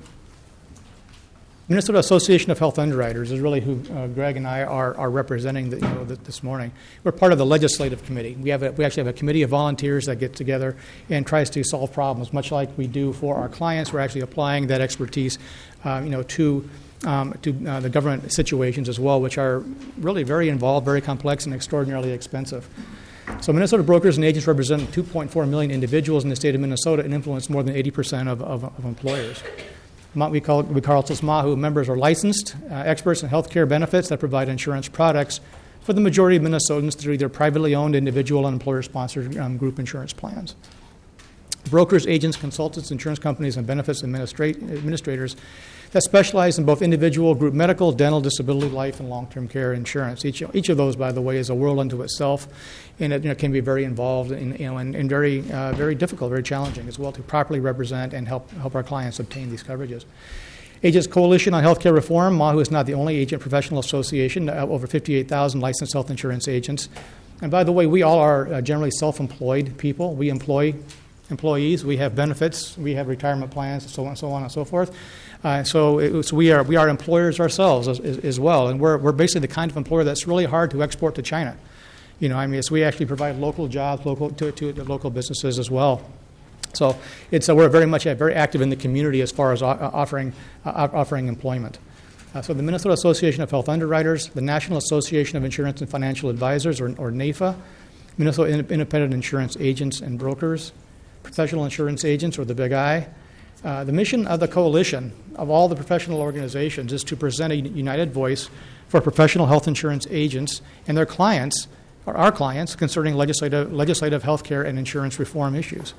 Minnesota Association of Health Underwriters is really who uh, Greg and I are, are representing the, you know, the, this morning. We're part of the legislative committee. We have a, we actually have a committee of volunteers that get together and tries to solve problems, much like we do for our clients. We're actually applying that expertise, um, you know, to um, to uh, the government situations as well, which are really very involved, very complex, and extraordinarily expensive. So Minnesota brokers and agents represent two point four million individuals in the state of Minnesota and influence more than eighty percent of, of, of employers. We call, we call it SMAHU. Members are licensed uh, experts in health care benefits that provide insurance products for the majority of Minnesotans through either privately owned, individual, and employer-sponsored um, group insurance plans. Brokers, agents, consultants, insurance companies, and benefits administrat- administrators that specialize in both individual, group medical, dental, disability, life, and long-term care insurance. Each, each of those, by the way, is a world unto itself, and it you know, can be very involved in, you know, and, and very, uh, very difficult, very challenging as well to properly represent and help help our clients obtain these coverages. Agents Coalition on Healthcare Reform, MAHU is not the only agent professional association, uh, over fifty-eight thousand licensed health insurance agents. And by the way, we all are uh, generally self-employed people. We employ employees, we have benefits, we have retirement plans, and so on, so on and so forth. Uh, so it, so we are we are employers ourselves as, as, as well, and we're we're basically the kind of employer that's really hard to export to China. You know, I mean, so we actually provide local jobs, local to, to the local businesses as well. So it's uh, we're very much uh, very active in the community as far as uh, offering uh, offering employment. Uh, so the Minnesota Association of Health Underwriters, the National Association of Insurance and Financial Advisors, or, or NAIFA, Minnesota Independent Insurance Agents and Brokers, Professional Insurance Agents, or the Big I. Uh, the mission of the coalition of all the professional organizations is to present a united voice for professional health insurance agents and their clients, or our clients, concerning legislative, legislative health care and insurance reform issues.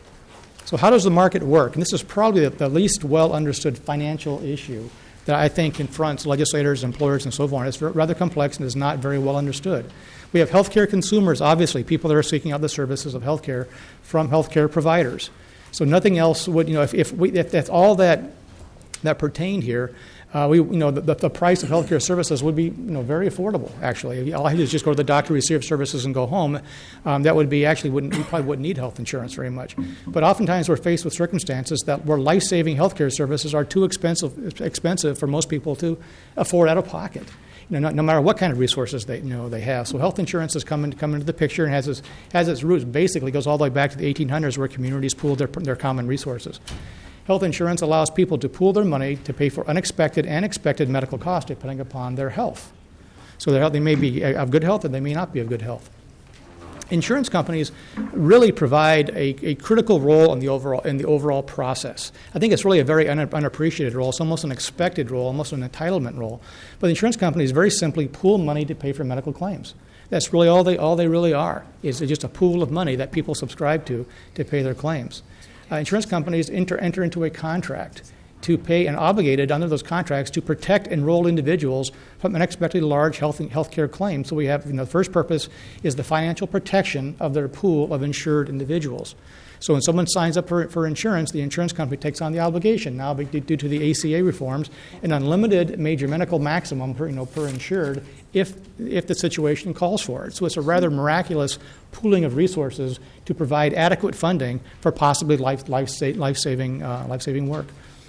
So how does the market work? And this is probably the, the least well-understood financial issue that I think confronts legislators, employers, and so forth. It's rather complex and is not very well understood. We have healthcare consumers, obviously, people that are seeking out the services of healthcare from healthcare providers. So nothing else would, you know, if if, we, if that's all that that pertained here, Uh, we, you know, the, the price of healthcare services would be, you know, very affordable. Actually, all I do is just go to the doctor, receive services, and go home. Um, that would be actually wouldn't we probably wouldn't need health insurance very much. But oftentimes we're faced with circumstances that where life-saving healthcare services are too expensive expensive for most people to afford out of pocket. You know, no, no matter what kind of resources they you know they have. So health insurance has come, in, come into the picture and has its has its roots basically goes all the way back to the eighteen hundreds, where communities pooled their their common resources. Health insurance allows people to pool their money to pay for unexpected and expected medical costs depending upon their health. So they may be of good health and they may not be of good health. Insurance companies really provide a, a critical role in the overall in the overall process. I think it's really a very un, unappreciated role. It's almost an expected role, almost an entitlement role. But insurance companies very simply pool money to pay for medical claims. That's really all they all they really are, is just a pool of money that people subscribe to to pay their claims. Uh, insurance companies enter, enter into a contract to pay and obligated under those contracts to protect enrolled individuals from unexpectedly large health healthcare claims. So we have, you know, the first purpose is the financial protection of their pool of insured individuals. So when someone signs up for, for insurance, the insurance company takes on the obligation now due to the A C A reforms, an unlimited major medical maximum per, you know, per insured if if the situation calls for it. So it's a rather miraculous pooling of resources to provide adequate funding for possibly life life life saving uh, life saving work.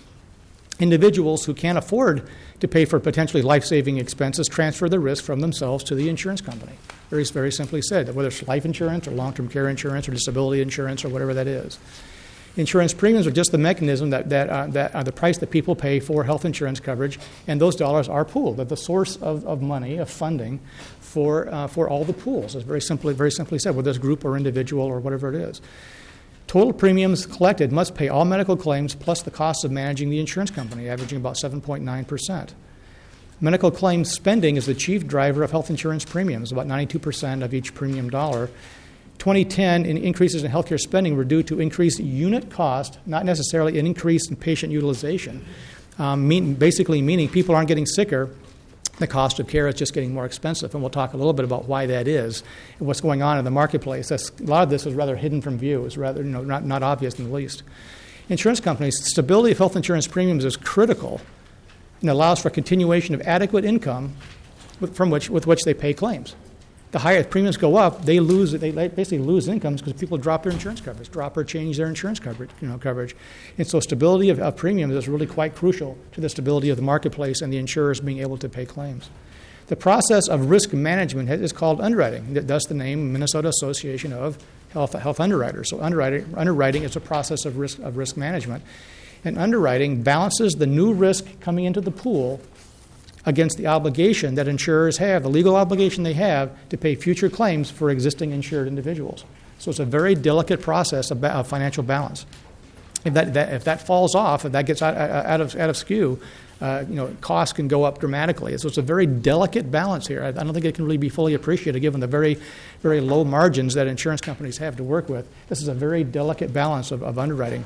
Individuals who can't afford to pay for potentially life-saving expenses transfer the risk from themselves to the insurance company. Very, very simply said, whether it's life insurance or long-term care insurance or disability insurance or whatever that is. Insurance premiums are just the mechanism that, that, uh, that are the price that people pay for health insurance coverage, and those dollars are pooled. They're the source of, of money, of funding for, uh, for all the pools. It's very simply, very simply said, whether it's group or individual or whatever it is. Total premiums collected must pay all medical claims plus the cost of managing the insurance company, averaging about seven point nine percent. Medical claims spending is the chief driver of health insurance premiums, about ninety-two percent of each premium dollar. twenty ten in increases in healthcare spending were due to increased unit cost, not necessarily an increase in patient utilization, um, mean, basically meaning people aren't getting sicker. The cost of care is just getting more expensive, and we'll talk a little bit about why that is and what's going on in the marketplace. That's, a lot of this is rather hidden from view. It's rather, you know, not, not obvious in the least. Insurance companies, stability of health insurance premiums is critical and allows for continuation of adequate income with, from which, with which they pay claims. The higher premiums go up, they lose. They basically lose incomes because people drop their insurance coverage, drop or change their insurance coverage. You know, coverage, and so stability of, of premiums is really quite crucial to the stability of the marketplace and the insurers being able to pay claims. The process of risk management is called underwriting. Thus, the name Minnesota Association of Health Health Underwriters. So, underwriting underwriting is a process of risk of risk management, and underwriting balances the new risk coming into the pool against the obligation that insurers have, the legal obligation they have to pay future claims for existing insured individuals. So it's a very delicate process of, ba- of financial balance. If that, that if that falls off, if that gets out, out of out of skew, uh, you know, costs can go up dramatically. So it's a very delicate balance here. I, I don't think it can really be fully appreciated given the very, very low margins that insurance companies have to work with. This is a very delicate balance of, of underwriting.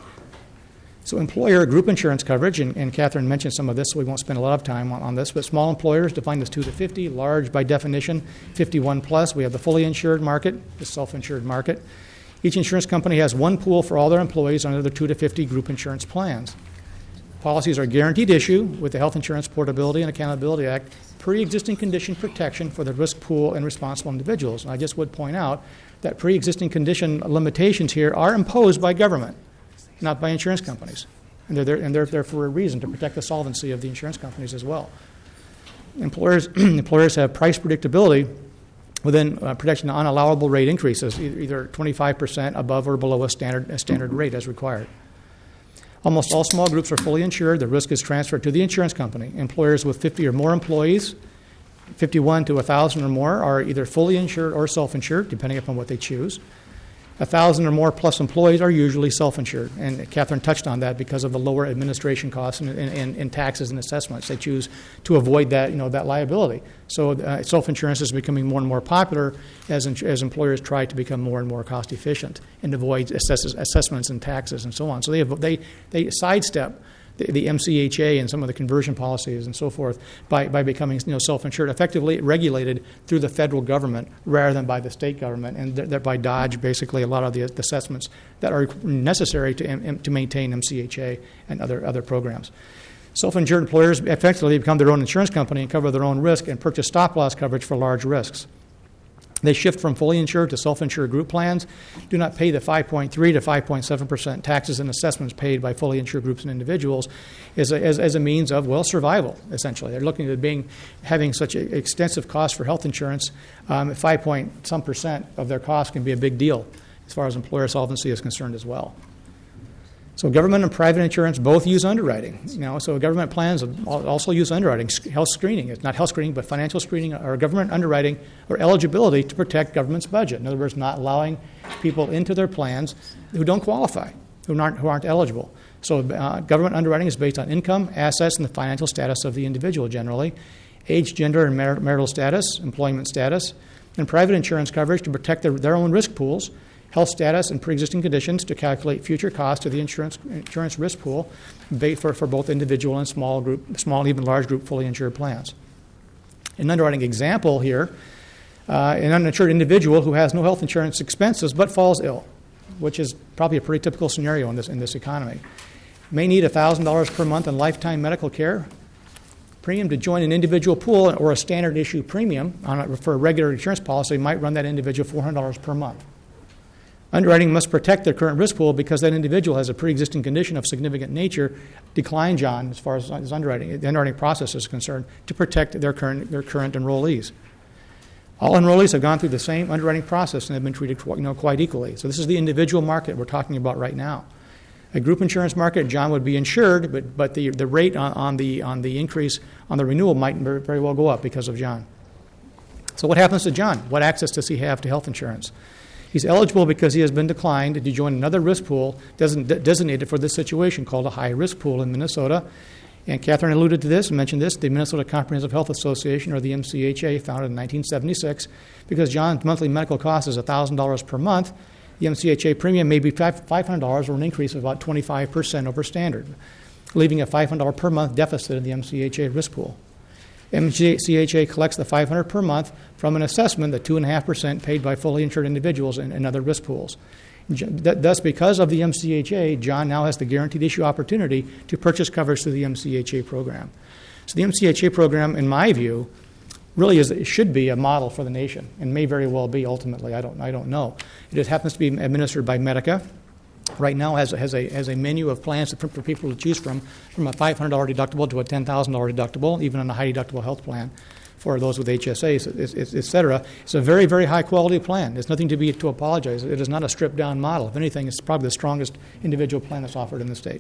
So employer group insurance coverage, and, and Catherine mentioned some of this, so we won't spend a lot of time on, on this, but small employers defined as two to fifty, large by definition, fifty-one plus. We have the fully insured market, the self-insured market. Each insurance company has one pool for all their employees under the two to fifty group insurance plans. Policies are guaranteed issue with the Health Insurance Portability and Accountability Act, pre-existing condition protection for the risk pool and responsible individuals. And I just would point out that pre-existing condition limitations here are imposed by government, not by insurance companies. And they're there, and they're there for a reason, to protect the solvency of the insurance companies as well. Employers employers have price predictability within uh, protection on allowable rate increases, either, either twenty-five percent above or below a standard, a standard rate as required. Almost all small groups are fully insured. The risk is transferred to the insurance company. Employers with fifty or more employees, fifty-one to one thousand or more, are either fully insured or self-insured, depending upon what they choose. A thousand or more plus employees are usually self-insured, and Catherine touched on that because of the lower administration costs and, and, and taxes and assessments. They choose to avoid that, you know, that liability. So uh, self-insurance is becoming more and more popular as in, as employers try to become more and more cost efficient and avoid assess, assessments and taxes and so on. So they have, they they sidestep The, the M C H A and some of the conversion policies and so forth by, by becoming, you know, self-insured, effectively regulated through the federal government rather than by the state government, and th- thereby dodge basically a lot of the, the assessments that are necessary to to maintain M C H A and other other programs. Self-insured employers effectively become their own insurance company and cover their own risk and purchase stop-loss coverage for large risks. They shift from fully insured to self-insured group plans, do not pay the five point three to five point seven percent taxes and assessments paid by fully insured groups and individuals as a, as, as a means of, well, survival, essentially. They're looking at being having such a, extensive costs for health insurance. Um, at five point some percent of their costs can be a big deal as far as employer solvency is concerned as well. So government and private insurance both use underwriting. You know, so government plans also use underwriting, health screening. It's not health screening, but financial screening or government underwriting or eligibility to protect government's budget. In other words, not allowing people into their plans who don't qualify, who aren't, who aren't eligible. So uh, government underwriting is based on income, assets, and the financial status of the individual generally, age, gender, and mar- marital status, employment status, and private insurance coverage to protect their, their own risk pools, health status and pre-existing conditions to calculate future costs to the insurance insurance risk pool for, for both individual and small group, small and even large group fully insured plans. An underwriting example here, uh, an uninsured individual who has no health insurance expenses but falls ill, which is probably a pretty typical scenario in this in this economy, may need one thousand dollars per month in lifetime medical care. Premium to join an individual pool or a standard issue premium on a, for a regular insurance policy might run that individual four hundred dollars per month. Underwriting must protect their current risk pool because that individual has a pre-existing condition of significant nature, decline, John, as far as, as underwriting, the underwriting process is concerned, to protect their current their current enrollees. All enrollees have gone through the same underwriting process and have been treated you know, quite equally. So this is the individual market we're talking about right now. A group insurance market, John would be insured, but but the the rate on, on the on the increase on the renewal might very, very well go up because of John. So what happens to John? What access does he have to health insurance? He's eligible because he has been declined to join another risk pool designated for this situation called a high-risk pool in Minnesota. And Catherine alluded to this and mentioned this, the Minnesota Comprehensive Health Association, or the M C H A, founded in nineteen seventy-six. Because John's monthly medical cost is one thousand dollars per month, the M C H A premium may be five hundred dollars or an increase of about twenty-five percent over standard, leaving a five hundred dollars per month deficit in the M C H A risk pool. M C H A collects the five hundred dollars per month from an assessment, the two point five percent paid by fully insured individuals and, and other risk pools. Thus, because of the M C H A, John now has the guaranteed issue opportunity to purchase coverage through the M C H A program. So the M C H A program, in my view, really is, it should be a model for the nation and may very well be ultimately. I don't, I don't know. It just happens to be administered by Medica. Right now has, has, a, has a menu of plans for, for people to choose from, from a five hundred dollars deductible to a ten thousand dollars deductible, even on a high deductible health plan for those with H S As, et cetera. It's a very, very high-quality plan. There's nothing to be to apologize. It is not a stripped-down model. If anything, it's probably the strongest individual plan that's offered in the state.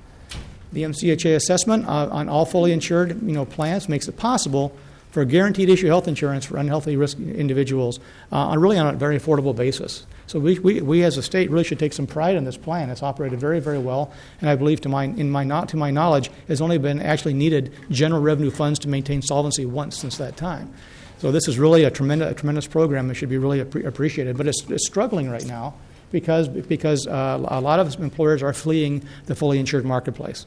The M C H A assessment uh, on all fully insured you know, plans makes it possible for guaranteed issue health insurance for unhealthy risk individuals uh, on really on a very affordable basis. So we, we, we as a state really should take some pride in this plan. It's operated very, very well, and I believe to my, in my, not, to my knowledge, has only been actually needed general revenue funds to maintain solvency once since that time. So this is really a tremendous, a tremendous program that should be really ap- appreciated. But it's, it's struggling right now because, because uh, a lot of employers are fleeing the fully insured marketplace.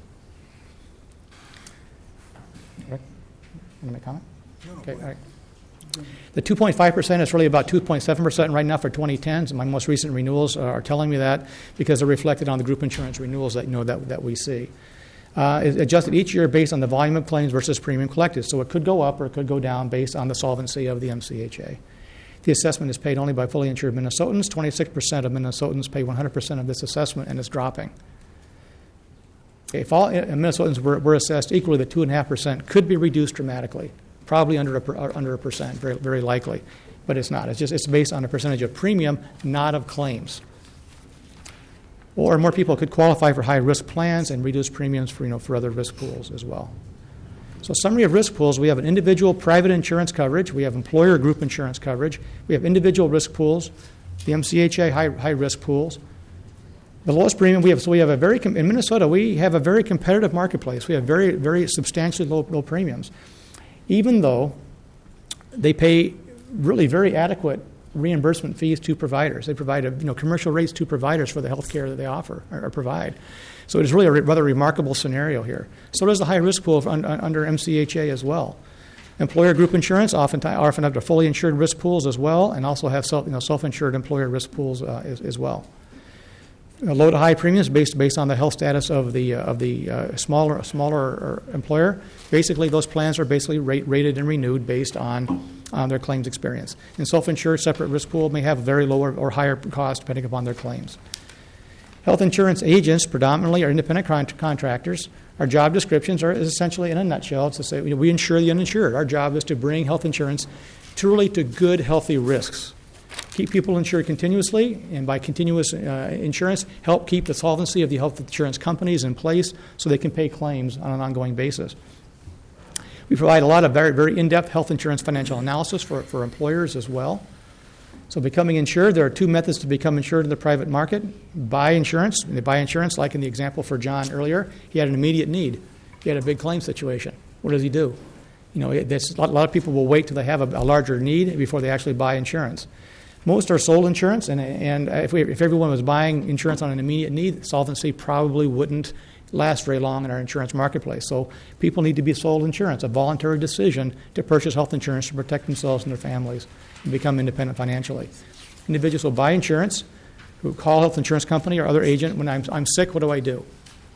Okay. Want to make a comment? Okay, all right. The two point five percent is really about two point seven percent right now for twenty tens. My most recent renewals are telling me that because they're reflected on the group insurance renewals that you know that, that we see. Uh, it's adjusted each year based on the volume of claims versus premium collected. So it could go up or it could go down based on the solvency of the M C H A. The assessment is paid only by fully insured Minnesotans. twenty-six percent of Minnesotans pay one hundred percent of this assessment, and it's dropping. Okay, if all Minnesotans were, were assessed equally, the two point five percent could be reduced dramatically. Probably under a, under a percent, very, very likely. But it's not. It's just it's based on a percentage of premium, not of claims. Or more people could qualify for high-risk plans and reduce premiums for, you know, for other risk pools as well. So summary of risk pools, we have an individual private insurance coverage. We have employer group insurance coverage. We have individual risk pools, the M C H A high, high-risk pools. The lowest premium we have, so we have a very, in Minnesota, we have a very competitive marketplace. We have very, very substantially low, low premiums, even though they pay really very adequate reimbursement fees to providers. They provide a, you know, commercial rates to providers for the health care that they offer or, or provide. So it is really a re- rather remarkable scenario here. So does the high-risk pool un, un, under M C H A as well. Employer group insurance often, often have fully insured risk pools as well, and also have self, you know, self-insured employer risk pools uh, as, as well. uh, low to high premiums based based on the health status of the uh, of the uh, smaller smaller employer. Basically, those plans are basically rate, rated and renewed based on on their claims experience. And self-insured separate risk pool may have very lower or higher cost depending upon their claims. Health insurance agents predominantly are independent con- contractors. Our job descriptions are is essentially, in a nutshell, it's to say you know, we insure the uninsured. Our job is to bring health insurance truly to good, healthy risks. Keep people insured continuously, and by continuous uh, insurance, help keep the solvency of the health insurance companies in place so they can pay claims on an ongoing basis. We provide a lot of very, very in-depth health insurance financial analysis for, for employers as well. So becoming insured, there are two methods to become insured in the private market. Buy insurance. They buy insurance, like in the example for John earlier. He had an immediate need. He had a big claim situation. What does he do? You know, it, a, lot, a lot of people will wait till they have a, a larger need before they actually buy insurance. Most are sold insurance, and, and if, we, if everyone was buying insurance on an immediate need, solvency probably wouldn't last very long in our insurance marketplace. So people need to be sold insurance, a voluntary decision to purchase health insurance to protect themselves and their families and become independent financially. Individuals will buy insurance, who call a health insurance company or other agent, when I'm, I'm sick, what do I do?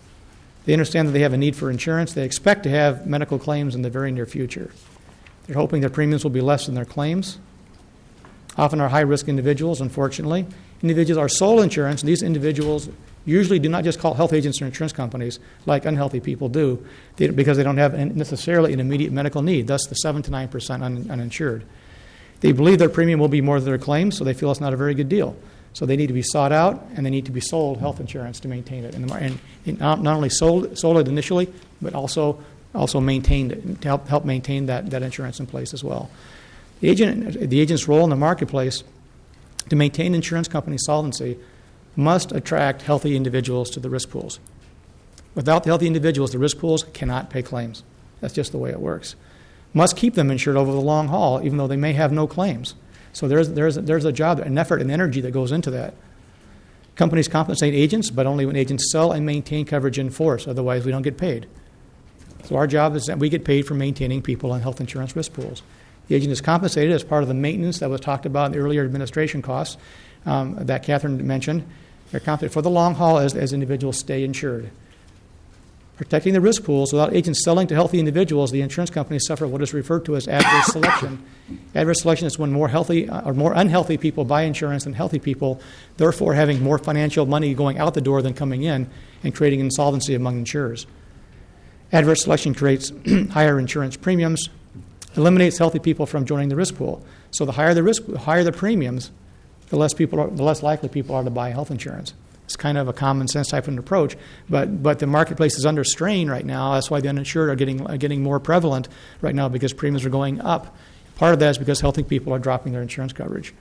They understand that they have a need for insurance. They expect to have medical claims in the very near future. They're hoping their premiums will be less than their claims. Often are high-risk individuals, unfortunately. Individuals are sold insurance, and these individuals usually do not just call health agents or insurance companies like unhealthy people do they, because they don't have necessarily an immediate medical need, thus the seven to nine percent un, uninsured. They believe their premium will be more than their claims, so they feel it's not a very good deal. So they need to be sought out, and they need to be sold health insurance to maintain it. And, the, and, and not, not only sold, sold it initially, but also also maintained it, to help, help maintain that, that insurance in place as well. The agent, the agent's role in the marketplace to maintain insurance company solvency must attract healthy individuals to the risk pools. Without the healthy individuals, the risk pools cannot pay claims. That's just the way it works. Must keep them insured over the long haul, even though they may have no claims. So there's there's there's a job, an effort, and energy that goes into that. Companies compensate agents, but only when agents sell and maintain coverage in force. Otherwise, we don't get paid. So our job is that we get paid for maintaining people on health insurance risk pools. The agent is compensated as part of the maintenance that was talked about in the earlier administration costs um, that Catherine mentioned. They're compensated for the long haul as, as individuals stay insured. Protecting the risk pools without agents selling to healthy individuals, the insurance companies suffer what is referred to as adverse selection. Adverse selection is when more healthy or more unhealthy people buy insurance than healthy people, therefore having more financial money going out the door than coming in and creating insolvency among insurers. Adverse selection creates higher insurance premiums, eliminates healthy people from joining the risk pool. So the higher the risk, the higher the premiums, the less people are, the less likely people are to buy health insurance. It's kind of a common sense type of an approach, but but the marketplace is under strain right now. That's why the uninsured are getting are getting more prevalent right now because premiums are going up. Part of that is because healthy people are dropping their insurance coverage.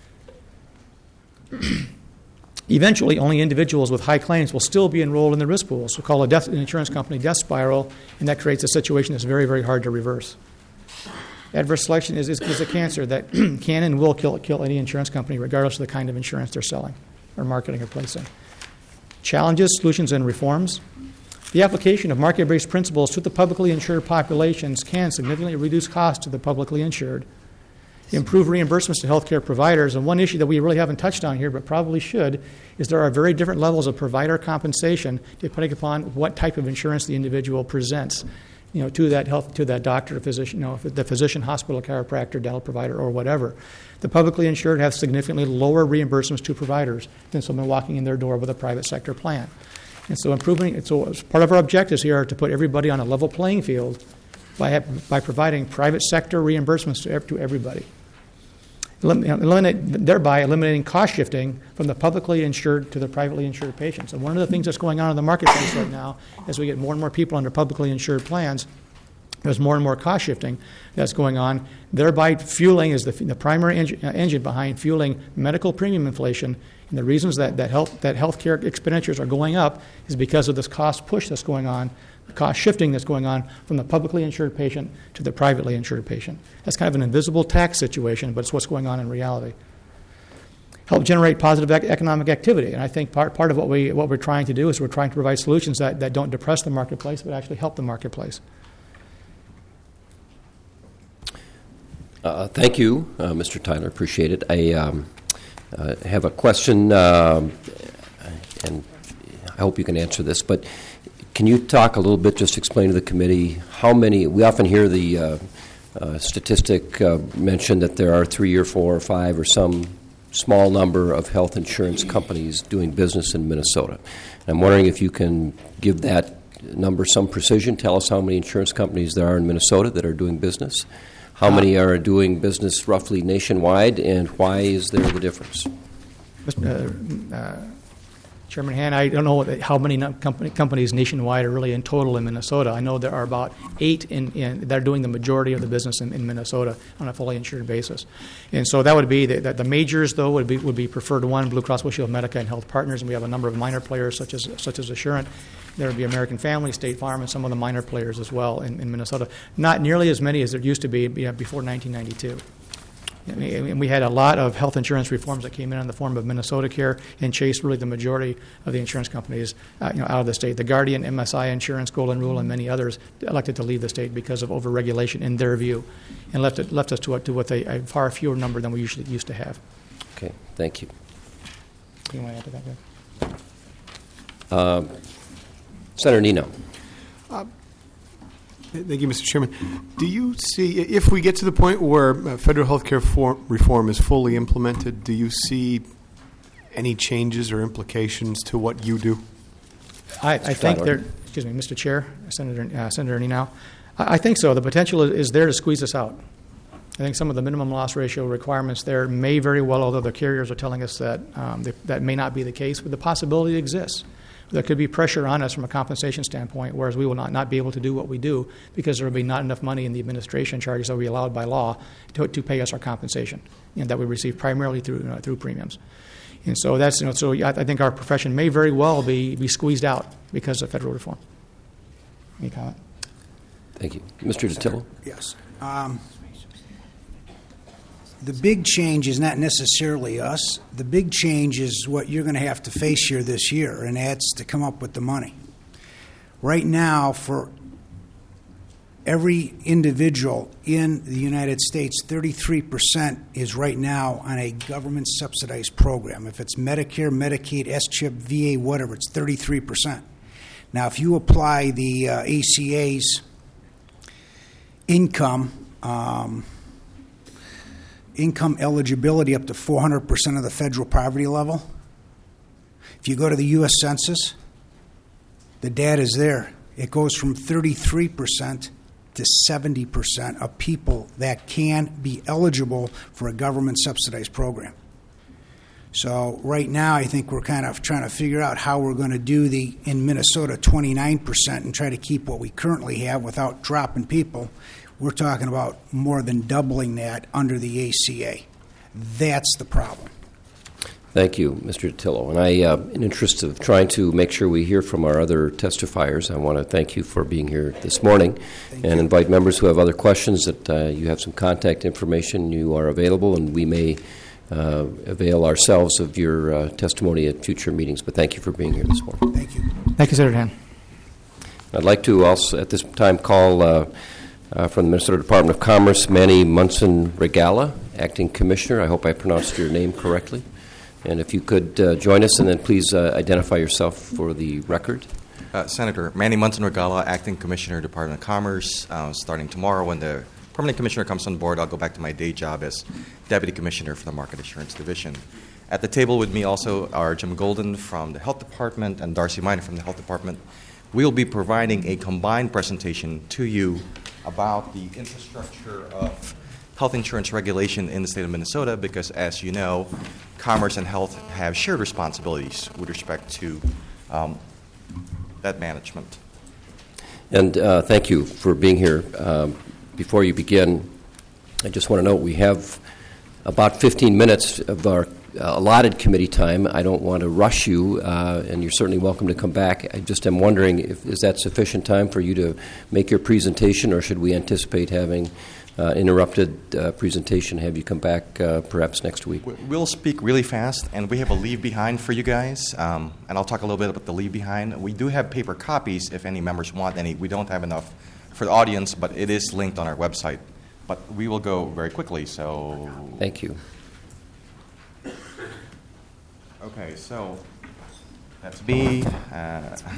Eventually, only individuals with high claims will still be enrolled in the risk pool. So we call a death, an insurance company death spiral, and that creates a situation that's very, very hard to reverse. Adverse selection is, is, is a cancer that can and will kill, kill any insurance company, regardless of the kind of insurance they're selling or marketing or placing. Challenges, solutions, and reforms. The application of market-based principles to the publicly insured populations can significantly reduce costs to the publicly insured, improve reimbursements to healthcare providers. And one issue that we really haven't touched on here, but probably should, is there are very different levels of provider compensation depending upon what type of insurance the individual presents, you know, to that health, to that doctor, physician, you know, the physician, hospital, chiropractor, dental provider, or whatever. The publicly insured have significantly lower reimbursements to providers than someone walking in their door with a private sector plan. And so improving, so part of our objectives here are to put everybody on a level playing field by by providing private sector reimbursements to, to everybody. Eliminate, thereby eliminating cost shifting from the publicly insured to the privately insured patients. And one of the things that's going on in the marketplace right now, as we get more and more people under publicly insured plans, there's more and more cost shifting that's going on, thereby fueling is the, the primary engine, uh, engine behind fueling medical premium inflation. And the reasons that, that health that healthcare expenditures are going up is because of this cost push that's going on, the cost shifting that's going on from the publicly insured patient to the privately insured patient. That's kind of an invisible tax situation, but it's what's going on in reality. Help generate positive ec- economic activity. And I think part, part of what, we, what we're trying to do is we're trying to provide solutions that, that don't depress the marketplace, but actually help the marketplace. Uh, thank you, uh, Mister Tyler. Appreciate it. I um, uh, have a question. Uh, and I hope you can answer this, but can you talk a little bit, just explain to the committee how many, we often hear the uh, uh, statistic uh, mentioned that there are three or four or five or some small number of health insurance companies doing business in Minnesota. And I'm wondering if you can give that number some precision, tell us how many insurance companies there are in Minnesota that are doing business, how many are doing business roughly nationwide, and why is there the difference? Mister Uh, uh, Chairman Han, I don't know how many company, companies nationwide are really in total in Minnesota. I know there are about eight in, in, that are doing the majority of the business in, in Minnesota on a fully insured basis. And so that would be, the, the, the majors, though, would be, would be Preferred One, Blue Cross Blue Shield, Medica, and Health Partners, and we have a number of minor players such as such as Assurant. There would be American Family, State Farm, and some of the minor players as well in, in Minnesota. Not nearly as many as there used to be you know, before nineteen ninety-two. And we had a lot of health insurance reforms that came in in the form of Minnesota Care and chased really the majority of the insurance companies uh, you know, out of the state. The Guardian, M S I Insurance, Golden Rule, and many others elected to leave the state because of overregulation in their view, and left it, left us to, to with a, a far fewer number than we usually used to have. Okay, thank you. You want to add to that, Greg? Uh, Senator Nino. Uh, Thank you, Mister Chairman. Do you see, if we get to the point where uh, federal health care reform is fully implemented, do you see any changes or implications to what you do? I, I think there, excuse me, Mister Chair, Senator uh, Senator Nino, I, I think so. The potential is, is there to squeeze us out. I think some of the minimum loss ratio requirements there may very well, although the carriers are telling us that um, they, that may not be the case, but the possibility exists. There could be pressure on us from a compensation standpoint, whereas we will not, not be able to do what we do because there will be not enough money in the administration charges that will be allowed by law to, to pay us our compensation, and that we receive primarily through you know, through premiums. And so that's you know so I, I think our profession may very well be be squeezed out because of federal reform. Any comment? Thank you, Mister DiTillo. Yes. Um, The big change is not necessarily us. The big change is what you're going to have to face here this year, and that's to come up with the money. Right now, for every individual in the United States, thirty-three percent is right now on a government-subsidized program. If it's Medicare, Medicaid, S chip, V A, whatever, it's thirty-three percent. Now, if you apply the uh, A C A's income, um, income eligibility up to four hundred percent of the federal poverty level. If you go to the U S Census, the data is there. It goes from thirty-three percent to seventy percent of people that can be eligible for a government-subsidized program. So right now, I think we're kind of trying to figure out how we're going to do the, in Minnesota, twenty-nine percent and try to keep what we currently have without dropping people. We're talking about more than doubling that under the A C A. That's the problem. Thank you, Mister DiTillo. And I, uh, in interest of trying to make sure we hear from our other testifiers, I want to thank you for being here this morning thank and you. Invite members who have other questions that uh, you have some contact information. You are available, and we may uh, avail ourselves of your uh, testimony at future meetings. But thank you for being here this morning. Thank you. Thank you, Senator Han. I'd like to also at this time call uh, Uh, from the Minnesota Department of Commerce, Manny Munson-Regala, Acting Commissioner. I hope I pronounced your name correctly. And if you could uh, join us, and then please uh, identify yourself for the record. Uh, Senator Manny Munson-Regala, Acting Commissioner, Department of Commerce. Uh, starting tomorrow, when the permanent commissioner comes on board, I'll go back to my day job as Deputy Commissioner for the Market Assurance Division. At the table with me also are Jim Golden from the Health Department and Darcy Miner from the Health Department. We'll be providing a combined presentation to you about the infrastructure of health insurance regulation in the state of Minnesota because, as you know, commerce and health have shared responsibilities with respect to um, that management. And uh, thank you for being here. Um, before you begin, I just want to note we have about fifteen minutes of our uh, allotted committee time. I don't want to rush you, uh, and you're certainly welcome to come back. I just am wondering, if is that sufficient time for you to make your presentation, or should we anticipate having uh, interrupted uh, presentation, have you come back uh, perhaps next week? We'll speak really fast, and we have a leave behind for you guys, um, and I'll talk a little bit about the leave behind. We do have paper copies if any members want any. We don't have enough for the audience, but it is linked on our website. But we will go very quickly, so... Thank you. Okay, so That's me. Uh,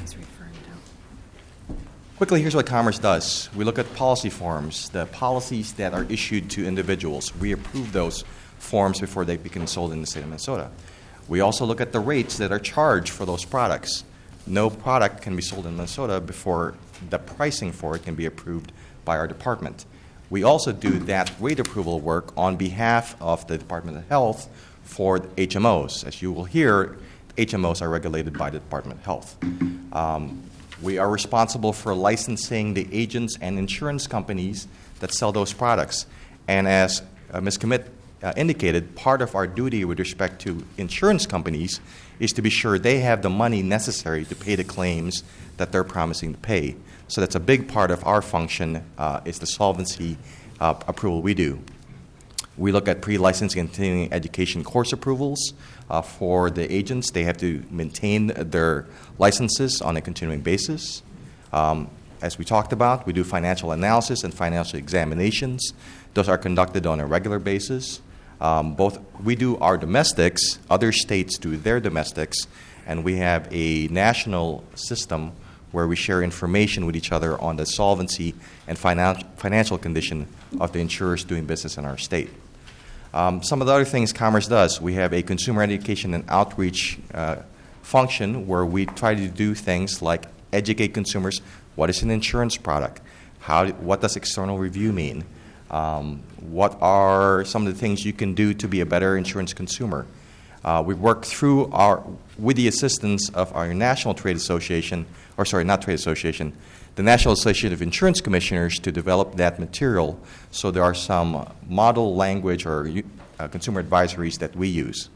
quickly, here's what Commerce does. We look at policy forms, the policies that are issued to individuals. We approve those forms before they become sold in the state of Minnesota. We also look at the rates that are charged for those products. No product can be sold in Minnesota before the pricing for it can be approved by our department. We also do that rate approval work on behalf of the Department of Health for H M Os. As you will hear, H M Os are regulated by the Department of Health. Um, we are responsible for licensing the agents and insurance companies that sell those products. And as uh, Miz Commit uh, indicated, part of our duty with respect to insurance companies is to be sure they have the money necessary to pay the claims that they're promising to pay. So that's a big part of our function uh, is the solvency uh, approval we do. We look at pre-licensing and continuing education course approvals uh, for the agents. They have to maintain their licenses on a continuing basis. Um, as we talked about, we do financial analysis and financial examinations. Those are conducted on a regular basis. Um, both we do our domestics, other states do their domestics, and we have a national system where we share information with each other on the solvency and finan- financial condition of the insurers doing business in our state. Um, some of the other things Commerce does, we have a consumer education and outreach uh, function where we try to do things like educate consumers. What is an insurance product? How? What does external review mean? Um, what are some of the things you can do to be a better insurance consumer? Uh, we work through our, with the assistance of our National Trade Association, or sorry, not Trade Association, the National Association of Insurance Commissioners to develop that material. So there are some model language or uh, consumer advisories that we use.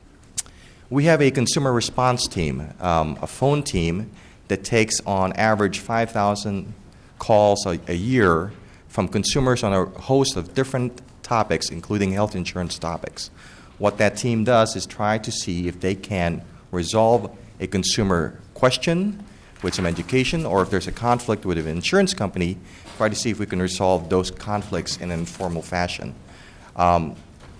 We have a consumer response team, um, a phone team that takes on average five thousand calls a, a year from consumers on a host of different topics, including health insurance topics. What that team does is try to see if they can resolve a consumer question with some education, or if there's a conflict with an insurance company, try to see if we can resolve those conflicts in an informal fashion. Um,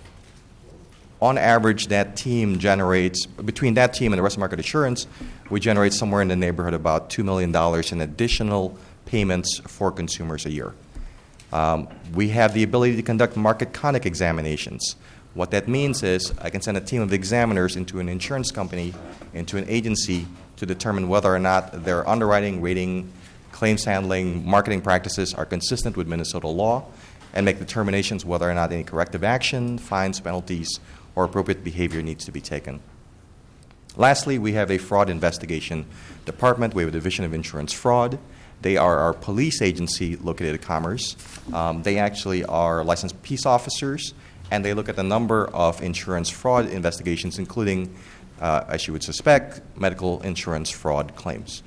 on average, that team generates, between that team and the rest of market assurance, we generate somewhere in the neighborhood of about two million dollars in additional payments for consumers a year. Um, we have the ability to conduct market conduct examinations. What that means is I can send a team of examiners into an insurance company, into an agency, to determine whether or not their underwriting, rating, claims handling, marketing practices are consistent with Minnesota law, and make determinations whether or not any corrective action, fines, penalties, or appropriate behavior needs to be taken. Lastly, we have a fraud investigation department. We have a division of insurance fraud. They are our police agency located at Commerce. Um, they actually are licensed peace officers, and they look at a number of insurance fraud investigations, including, uh, as you would suspect, medical insurance fraud claims.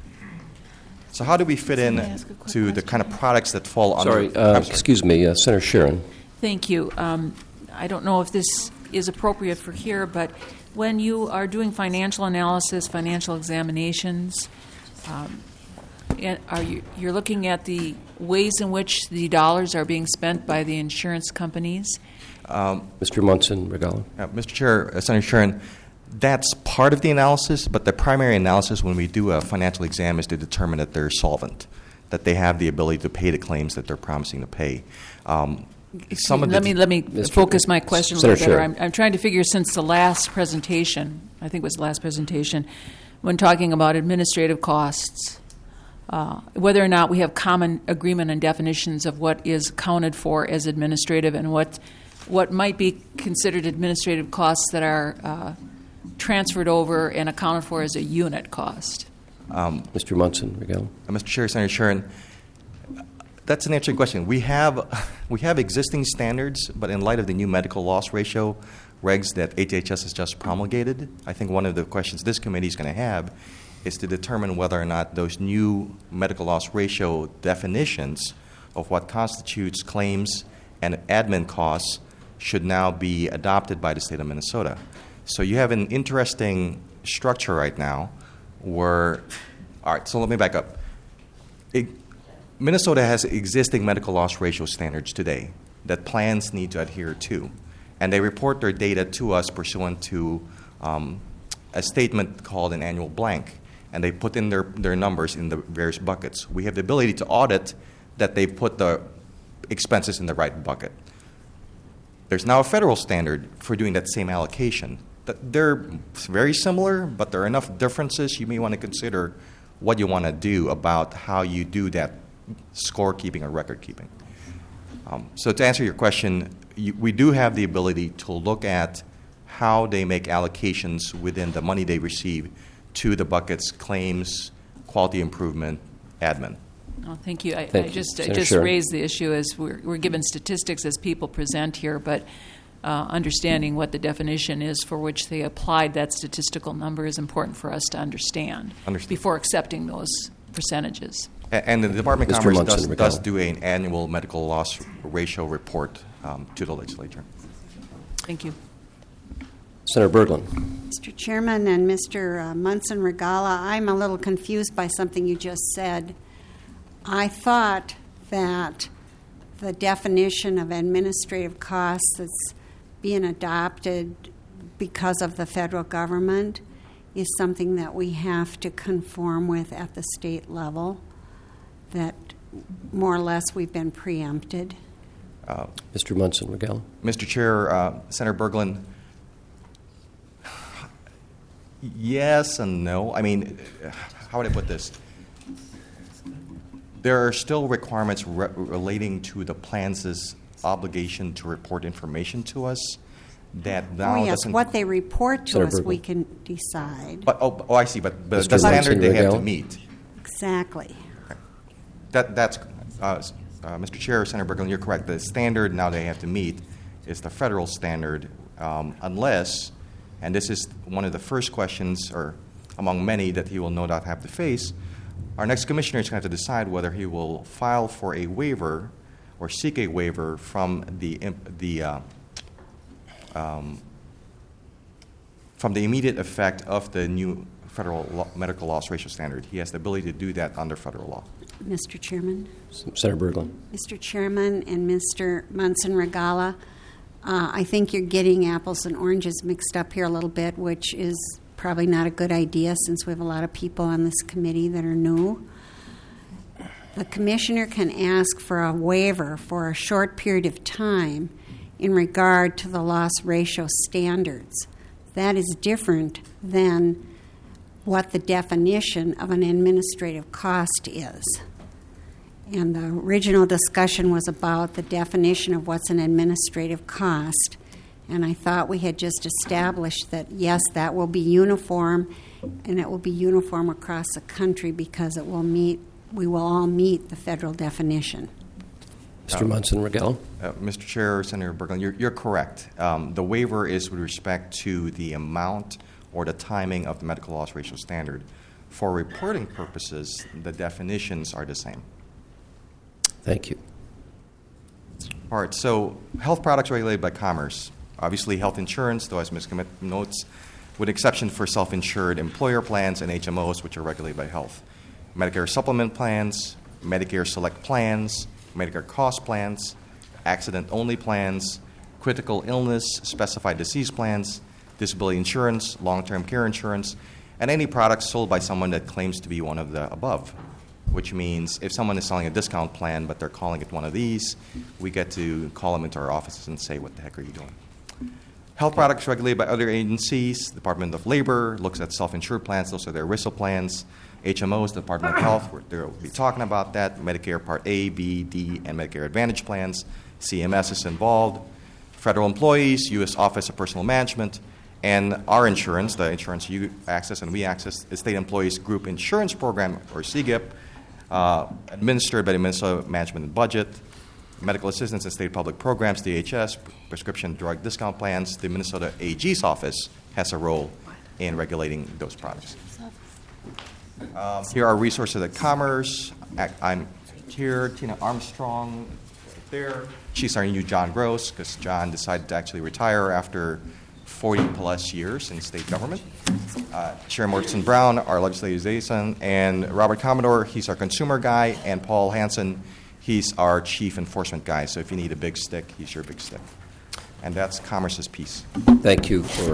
So how do we fit in to the kind of products that fall under... Sorry, uh, sorry. excuse me, uh, Senator Sharon. Thank you. Um, I don't know if this is appropriate for here, but when you are doing financial analysis, financial examinations, um, and are you, you're looking at the ways in which the dollars are being spent by the insurance companies? Um, Mister Munson, Regala. Uh, Mister Chair, uh, Senator Sharon, that's part of the analysis, but the primary analysis when we do a financial exam is to determine that they're solvent, that they have the ability to pay the claims that they're promising to pay. Um, some of let the me let me Mister focus my question a Senator little better. Sharon. I'm, I'm trying to figure since the last presentation, I think it was the last presentation, when talking about administrative costs, uh, whether or not we have common agreement and definitions of what is accounted for as administrative and what what might be considered administrative costs that are uh, transferred over and accounted for as a unit cost. Um, Mister Munson, Regala. Uh, Mister Chair, Senator Sharon, that's an interesting question. We have we have existing standards, but in light of the new medical loss ratio regs that H H S has just promulgated, I think one of the questions this committee is going to have is to determine whether or not those new medical loss ratio definitions of what constitutes claims and admin costs should now be adopted by the state of Minnesota. So you have an interesting structure right now where, all right, so let me back up. It, Minnesota has existing medical loss ratio standards today that plans need to adhere to, and they report their data to us pursuant to um, a statement called an annual blank, and they put in their, their numbers in the various buckets. We have the ability to audit that they put the expenses in the right bucket. There's now a federal standard for doing that same allocation. They're very similar, but there are enough differences you may want to consider what you want to do about how you do that scorekeeping or record keeping. Um, so to answer your question, you, we do have the ability to look at how they make allocations within the money they receive to the buckets, claims, quality improvement, admin. Oh, thank you. I, Thank I you. just, I Senator just Sharon. raised the issue as we're, we're given statistics as people present here, but uh, understanding what the definition is for which they applied that statistical number is important for us to understand Understood. before accepting those percentages. A- And the Department of Mister Commerce Munson, does, does McDowell. do an annual medical loss ratio report um, to the legislature. Thank you. Senator Berglund. Mister Chairman and Mister Uh, Munson Regala, I'm a little confused by something you just said. I thought that the definition of administrative costs that's being adopted because of the federal government is something that we have to conform with at the state level, that more or less we've been preempted. Uh, Mister Munson McGowan. Mister Chair, uh, Senator Berglund, yes and no. I mean, how would I put this? There are still requirements re- relating to the plan's obligation to report information to us that now Oh, yes, doesn't. what they report to Senator us, we Berglund. can decide. But, oh, oh, I see. But, but Mister the standard Munson they have to Regala. meet. Exactly. That, that's, uh, uh, Mister Chair, Senator Berglund, you're correct. The standard now they have to meet is the federal standard, um, unless, and this is one of the first questions, or among many that he will no doubt have to face, our next commissioner is going to have to decide whether he will file for a waiver or seek a waiver from the imp- the uh, um, from the immediate effect of the new federal law, medical loss ratio standard. He has the ability to do that under federal law. Mister Chairman? Senator Berglund. Mister Chairman and Mister Munson Regala, uh, I think you're getting apples and oranges mixed up here a little bit, which is probably not a good idea since we have a lot of people on this committee that are new. The commissioner can ask for a waiver for a short period of time in regard to the loss ratio standards. That is different than what the definition of an administrative cost is. And the original discussion was about the definition of what's an administrative cost. And I thought we had just established that, yes, that will be uniform, and it will be uniform across the country because it will meet, we will all meet the federal definition. Mister Munson McGowan. Uh, Mister Chair, Senator Berglund, you're, you're correct. Um, the waiver is with respect to the amount or the timing of the medical loss ratio standard. For reporting purposes, the definitions are the same. Thank you. All right, so health products regulated by Commerce. Obviously, health insurance, though as Miz Commit notes, with exception for self-insured employer plans and H M Os, which are regulated by health. Medicare supplement plans, Medicare select plans, Medicare cost plans, accident-only plans, critical illness, specified disease plans, disability insurance, long-term care insurance, and any products sold by someone that claims to be one of the above, which means if someone is selling a discount plan but they're calling it one of these, we get to call them into our offices and say, what the heck are you doing? Health products regulated by other agencies. Department of Labor looks at self-insured plans. Those are their R I S A plans. H M Os, the Department of Health, they'll be talking about that. Medicare Part A, B, D, and Medicare Advantage plans. C M S is involved. Federal employees, U S Office of Personnel Management, and our insurance, the insurance you access and we access, the State Employees Group Insurance Program, or C G I P, uh, administered by the Minnesota Management and Budget. Medical Assistance and State Public Programs, D H S, prescription drug discount plans. The Minnesota A G's office has a role in regulating those products. Um, here are resources at Commerce. I'm here, Tina Armstrong, right there. She's our new John Gross, because John decided to actually retire after forty plus years in state government. Uh, Chair Morrison Brown, our legislative liaison, and Robert Commodore, he's our consumer guy, and Paul Hansen, he's our chief enforcement guy. So if you need a big stick, he's your big stick. And that's Commerce's piece. Thank you for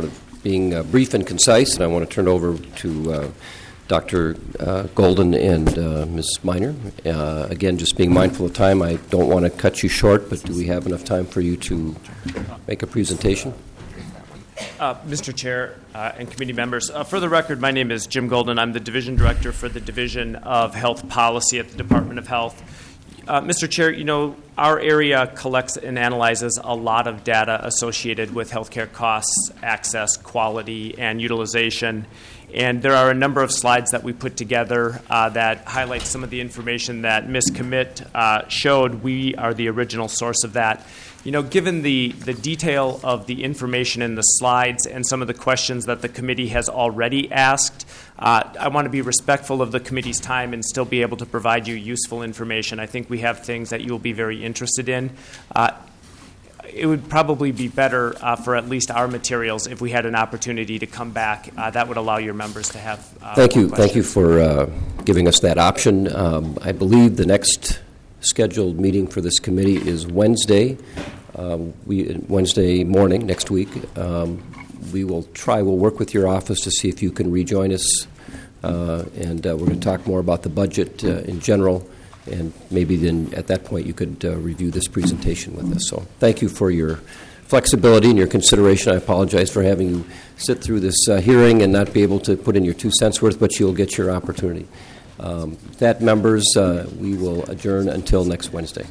being uh, brief and concise, and I want to turn over to uh, Doctor Uh, Golden and uh, Miz Miner. Uh, again, just being mindful of time, I don't want to cut you short, but do we have enough time for you to make a presentation? Uh, Mister Chair uh, and committee members, uh, for the record, my name is Jim Golden. I'm the Division Director for the Division of Health Policy at the Department of Health. Uh, Mister Chair, you know, our area collects and analyzes a lot of data associated with healthcare costs, access, quality, and utilization. And there are a number of slides that we put together uh, that highlight some of the information that Miz Commit uh, showed. We are the original source of that. You know, given the, the detail of the information in the slides and some of the questions that the committee has already asked, uh, I want to be respectful of the committee's time and still be able to provide you useful information. I think we have things that you will be very interested in. Uh, it would probably be better uh, for at least our materials if we had an opportunity to come back. Uh, that would allow your members to have uh, Thank you. more Thank you questions. for uh, giving us that option. Um, I believe the next scheduled meeting for this committee is Wednesday. Um, we Wednesday morning next week. Um, we will try. We'll work with your office to see if you can rejoin us, uh, and uh, we're going to talk more about the budget uh, in general. And maybe then at that point you could uh, review this presentation with us. So thank you for your flexibility and your consideration. I apologize for having you sit through this uh, hearing and not be able to put in your two cents worth, but you'll get your opportunity. Um, with that, members, uh, we will adjourn until next Wednesday.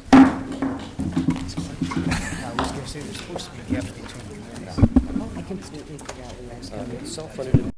Self-funded